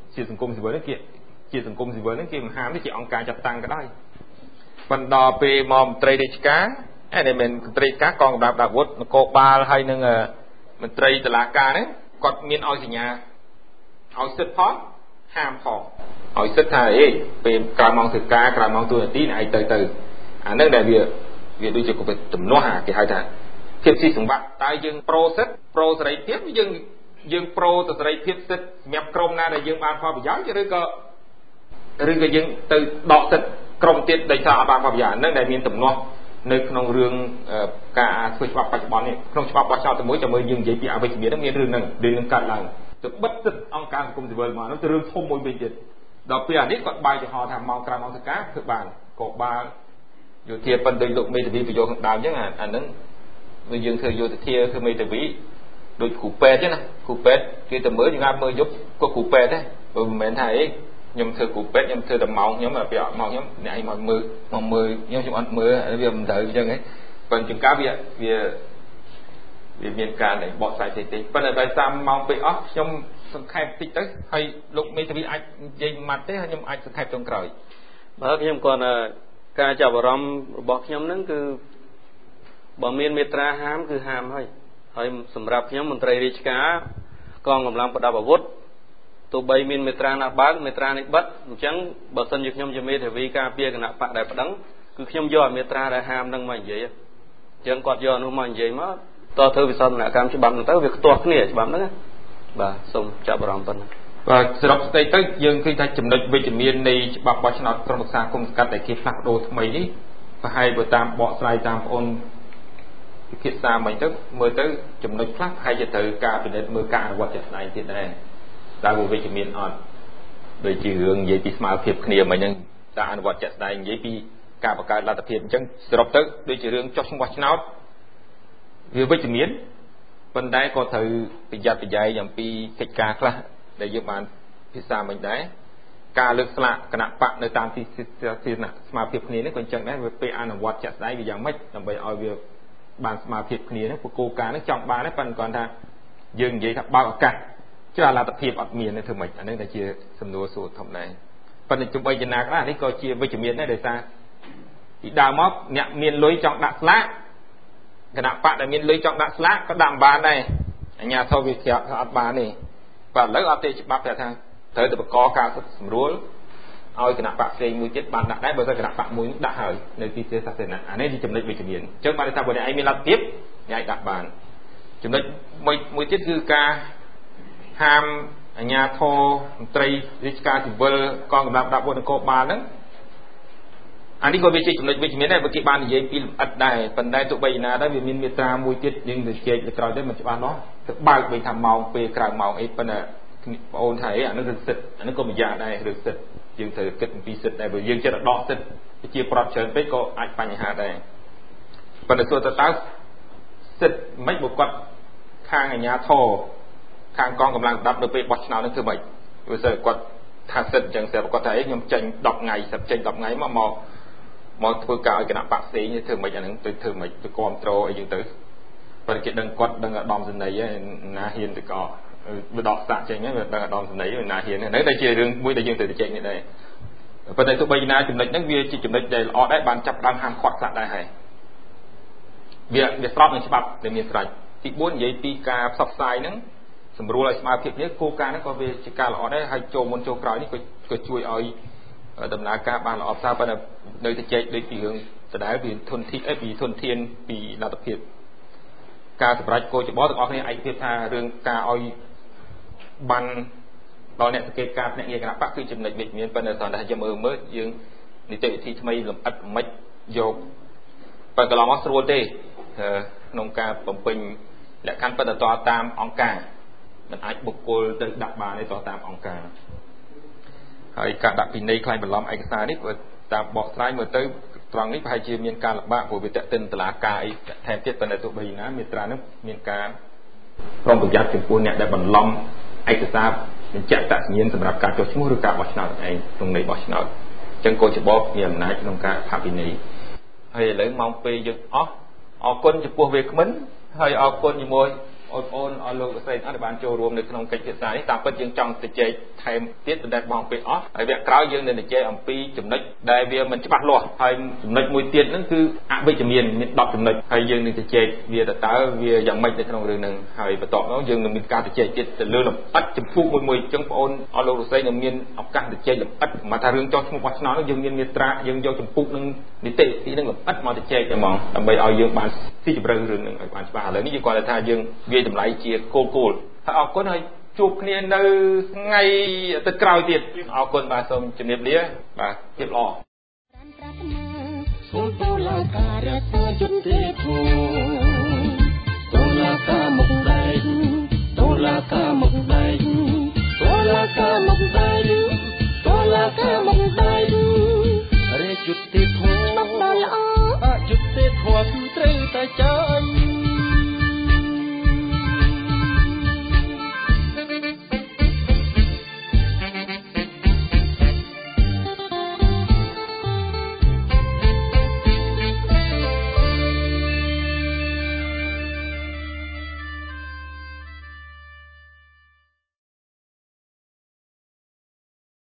ជាសង្គមស៊ីវិលគេជាសង្គមស៊ីវិលហ្នឹងគេមិនហាមទេជាអង្គការចាត់តាំងក៏ដោយប៉ុន្តែដល់ពេលមកមន្ត្រីរាជការតែមិនមន្ត្រីរាជការកងកម្លាំងអាវុធនគរបាលហើយនឹងមន្ត្រីតុលាការហ្នឹងគាត់មានឲ្យសញ្ញាឲ្យសិទ្ធិផងហាមផងឲ្យសិទ្ធិថាពេលក្រៅម៉ោងធ្វើការក្រៅម៉ោងទូនាទីឯងទៅអានឹងដែលវាដូចជាទំនាស់គេហៅថាភាពស៊ីសង្វាក់តើយើងប្រូសិទ្ធប្រូសេរីភាពយើងប្រូទៅសេរីភាពសិទ្ធសម្រាប់ក្រុមណាដែលយើងបានផលប្រយោជន៍ឬក៏យើងទៅដកសិទ្ធក្រុមទៀតដែលថាអត់បានផលប្រយោជន៍ហ្នឹងដែលមានទំនាស់នៅក្នុងរឿងការធ្វើច្បាប់បច្ចុប្បន្ននេះក្នុងច្បាប់បោះឆ្នោតតែមួយចាំមើលយើងនិយាយពីអវិជ្ជមានមានរឿងហ្នឹងកើតឡើងទៅបិទសិទ្ធអង្គការសង្គមស៊ីវិលមកនោះទៅរឿងធំមួយវិញទៀតដល់ពេលអានេះគាត់បាយចំហថាមកក្រៅមកធ្វើការធ្វើបានក៏បានយោធាប៉ុន្តែលោកមេធាវីប្រយោគខាងដើមអញ្ចឹងអាហ្នឹងវាយើងធ្វើយោធាធ្វើមេធាវីដូចគ្រូពេទ្យណាគ្រូពេទ្យគេទៅមើលយើងអាចមើលយប់ក៏គ្រូពេទ្យដែរបើមិនមែនថាខ្ញុំធ្វើគ្រូពេទ្យខ្ញុំធ្វើតែម៉ោងខ្ញុំពេលអត់ម៉ោងខ្ញុំអ្នកឯងមកមើលខ្ញុំអត់មើលវាមិនត្រូវអញ្ចឹងហ៎ប៉ុន្តែជាងការវាមានការនៃបកស្រាយតិចប៉ុន្តែដោយសារម៉ោងពេកអស់ខ្ញុំសង្ខេបតិចទៅហើយលោកមេធាវីអាចនិយាយម៉ាត់ទេហើយខ្ញុំអាចសង្ខេបចុងក្រោយបើខ្ញុំគាត់ការចាប់អារម្មណ៍របស់ខ្ញុំហ្នឹងគឺបើមានមេត្រាហាមគឺហាមហើយសម្រាប់ខ្ញុំមន្ត្រីរាជការកងកម្លាំងប្រដាប់អាវុធទោះបីមានមេត្រាណាបើកមេត្រានេះបិទអញ្ចឹងបើសិនជាខ្ញុំជាមេធាវីការពារគណៈបកដែលប្តឹងគឺខ្ញុំយកមេត្រាដែលហាមហ្នឹងមកនិយាយអញ្ចឹងគាត់យកនោះមកនិយាយមកតើធ្វើវិសោធនកម្មច្បាប់ហ្នឹងទៅវាខ្ទាស់គ្នាច្បាប់ហ្នឹងបាទសូមចាប់អារម្មណ៍ប៉ុណ្ណឹងបាទសរុបស្ដីទៅយើងឃើញថាចំណុចវិជ្ជមាននៃច្បាប់បោះឆ្នោតក្រុមប្រឹក្សាគុំសង្កាត់ដែលគេផ្លាស់ប្ដូរថ្មីនេះប្រហែលបើតាមបកស្រាយតាមបងប្អូនពិភាក្សាមិញទៅមើលទៅចំណុចខ្លះប្រហែលជាត្រូវការពិនិត្យមើលការអនុវត្តជាក់ស្ដែងទៀតដែរតើវាវិជ្ជមានអត់ដូចជារឿងនិយាយពីស្មារតីគ្នាមិញហ្នឹងតើអនុវត្តជាក់ស្ដែងនិយាយពីការបង្កើតលទ្ធភាពអញ្ចឹងសរុបទៅដូចជារឿងចុះឈ្មោះឆ្នោតវាវិជ្ជមានប៉ុន្តែក៏ត្រូវប្រយ័ត្នប្រយែងអំពីកិច្ចការខ្លះដែលយើងបានពិភាក្សាមិញដែរការលើកស្លាកគណៈបកនៅតាមទីស្មារតីគ្នានេះក៏អញ្ចឹងដែរវាពេលអនុវត្តជាក់ស្ដែងវាយ៉ាងម៉េចដើម្បីឲ្យវាបានស្មារតីគ្នានេះពគោការនេះចង់បានដែរប៉ុន្តែគាត់ថាយើងនិយាយថាបើកឱកាសចុះលទ្ធភាពអត់មានទេធ្វើម៉េចអានេះតែជាសំណួរសួរធំដែរប៉ុន្តែជំបីចំណាខ្លះនេះក៏ជាវិជ្ជមានដែរដោយសារពីដើមមកអ្នកមានលុយចង់ដាក់ស្លាកគណៈបកដែលមានលុយចង់ដាក់ស្លាកក៏ដាក់មិនបានដែរអញ្ញាធិបវិទ្យាអត់បានទេបាទឥឡូវអត់ទេច្បាប់ថាត្រូវតែបង្កការសម្រួលឲ្យគណៈបកផ្សេងមួយទៀតបានដាក់ដែរបើតែគណៈបកមួយដាក់ហើយនៅទីសាធារណៈអានេះជាចំណុចវិជ្ជមានអញ្ចឹងបានថាបើអ្នកឯងមានលទ្ធភាពអ្នកឯងដាក់បានចំណុចមួយទៀតគឺការហាមអាជ្ញាធរមន្ត្រីរាជការស៊ីវិលកងកម្លាំងដាក់វត្តនគរបាលហ្នឹងអានេះក៏វាជាចំណុចវិជ្ជមានដែរបើគេបាននិយាយពីលម្អិតដែរប៉ុន្តែទោះបីណាដែរវាមានមាត្រាមួយទៀតយើងទៅជែកលើក្រោយទៅមិនច្បាស់លាស់ទៅបើកវិញថាម៉ោងពេលក្រៅម៉ោងអីប៉ុន្តែបងអូនថាអានេះរឿងសិទ្ធអានេះក៏ម្យ៉ាងដែររឿងសិទ្ធយើងត្រូវគិតអំពីសិទ្ធដែរបើយើងចិត្តដកសិទ្ធជាប្រដ្ឋច្រើនពេកក៏អាចបញ្ហាដែរប៉ុន្តែសួរតើសិទ្ធមិនមកគាត់ខាងអាជ្ញាធរខាងកងកម្លាំងដាប់នៅពេលបោះឆ្នោតនឹងធ្វើម៉េចព្រោះគាត់ថាសិទ្ធអញ្ចឹងស្រាប់គាត់ថាខ្ញុំចេញ10ថ្ងៃសិទ្ធចេញ10ថ្ងៃមកធ្វើការឲ្យគណៈបកផ្សេងធ្វើម៉េចអានឹងទៅធ្វើម៉េចទៅគ្រប់គ្រងអីចឹងទៅប៉ុន្តែគេដឹងគាត់ដឹងអាដាមសេនីយណាហ៊ានទៅក៏វាដកសាក់ចេញហ្នឹងវាដឹងអាដាមសេនីយណាហ៊ានហ្នឹងតែជារឿងមួយដែលយើងត្រូវទៅជែកនេះដែរប៉ុន្តែទោះបីណាចំណុចហ្នឹងវាជាចំណុចដែលល្អដែរបានចាប់ដើមហាមឃាត់ខ្លះដែរហើយវាស្របនឹងច្បាប់ដែលមានស្រេចទី4និយាយពីការផ្សព្វផ្សាយហ្នឹងសម្រួលឲ្យស្មារតីនេះគោលការណ៍ហ្នឹងក៏វាជាការល្អដែរហើយចូលមុនចូលក្រោយនេះក៏ជួយឲ្យដំណើរការបានល្អផ្សារប៉ុន្តែនៅតែចែកដូចពីរឿងដដែលពីធនធានពីលទ្ធភាពការសម្រេចគោលចំបល់ទាំងអស់គ្នាឯកភាពថារឿងការឲ្យបានដល់អ្នកសង្កេតការអ្នកងារគណៈបកគឺចំណុចវិជ្ជមានប៉ុន្តែគ្រាន់តែយើងមើលយើងនីតិវិធីថ្មីលម្អិតមិនយកបើកន្លងមកស្រួលទេក្នុងការបំពេញលក្ខខណ្ឌប៉ុន្តែតតាមអង្គការមិនអាចបុគ្គលទៅដាក់បានទេតតាមអង្គការហើយការដាក់ពិន័យខ្លាញ់បន្លំឯកសារនេះក៏តាមបកស្រាយមើលទៅត្រង់នេះប្រហែលជាមានការលំបាកព្រោះវាតេតិនតឡាការអីថែមទៀតប៉ុន្តែទោះបីណាមាត្រានេះមានការប្រុងប្រយ័ត្នចំពោះអ្នកដែលបន្លំឯកសារបញ្ជាក់តសញ្ញាណសម្រាប់ការចុះឈ្មោះឬការបោះឆ្នោតឯងក្នុងន័យបោះឆ្នោតអញ្ចឹងកោចបោមានអំណាចក្នុងការផាកពិន័យហើយឥឡូវម៉ោងពេលយើងអស់អរគុណចំពោះវាគ្មិនហើយអរគុណជាមួយអូនអស់លោកស្រីអត់បានចូលរួមនៅក្នុងកិច្ចពិសានេះតាមពិតយើងចង់ទៅជែកថែមទៀតបណ្ដេតបងពេលអស់ហើយវគ្គក្រោយយើងនឹងទៅជែកអំពីចំណុចដែលវាមិនច្បាស់លាស់ហើយចំណុចមួយទៀតហ្នឹងគឺអវិជ្ជមានមាន10ចំណុចហើយយើងនឹងទៅជែកវាតើវាយ៉ាងម៉េចនៅក្នុងរឿងហ្នឹងហើយបន្ទាប់មកយើងនឹងមានការទៅជែកទៀតទៅលើលម្អិតចម្ពោះមួយអញ្ចឹងបងអូនអស់លោករស្រីនឹងមានឱកាសទៅជែកលម្អិតមកថារឿងចោះឈ្មោះបោះឆ្នោតយើងមានមេត្រាយើងយកចម្ពោះនឹងនីតិវិធីនឹងលម្អិតមកទៅជែកតែហ្មងដើម្បីឲ្យយើងបានស៊ីជម្រៅរឿងហ្នឹងឲ្យបានច្បាស់ឥឡូវនេះយើងគាត់ថាយើងវាតម្លៃជាគោលហើយអរគុណហើយជួបគ្នានៅថ្ងៃអាទិត្យក្រោយទៀតអរគុណបាទសូមជម្រាបលាបាទជម្រាបល្អសូមតុលាការរកយុត្តិធម៌តុលាការមកបែកតុលាការមកបែកតុលាការមកបែកតុលាការមកបែក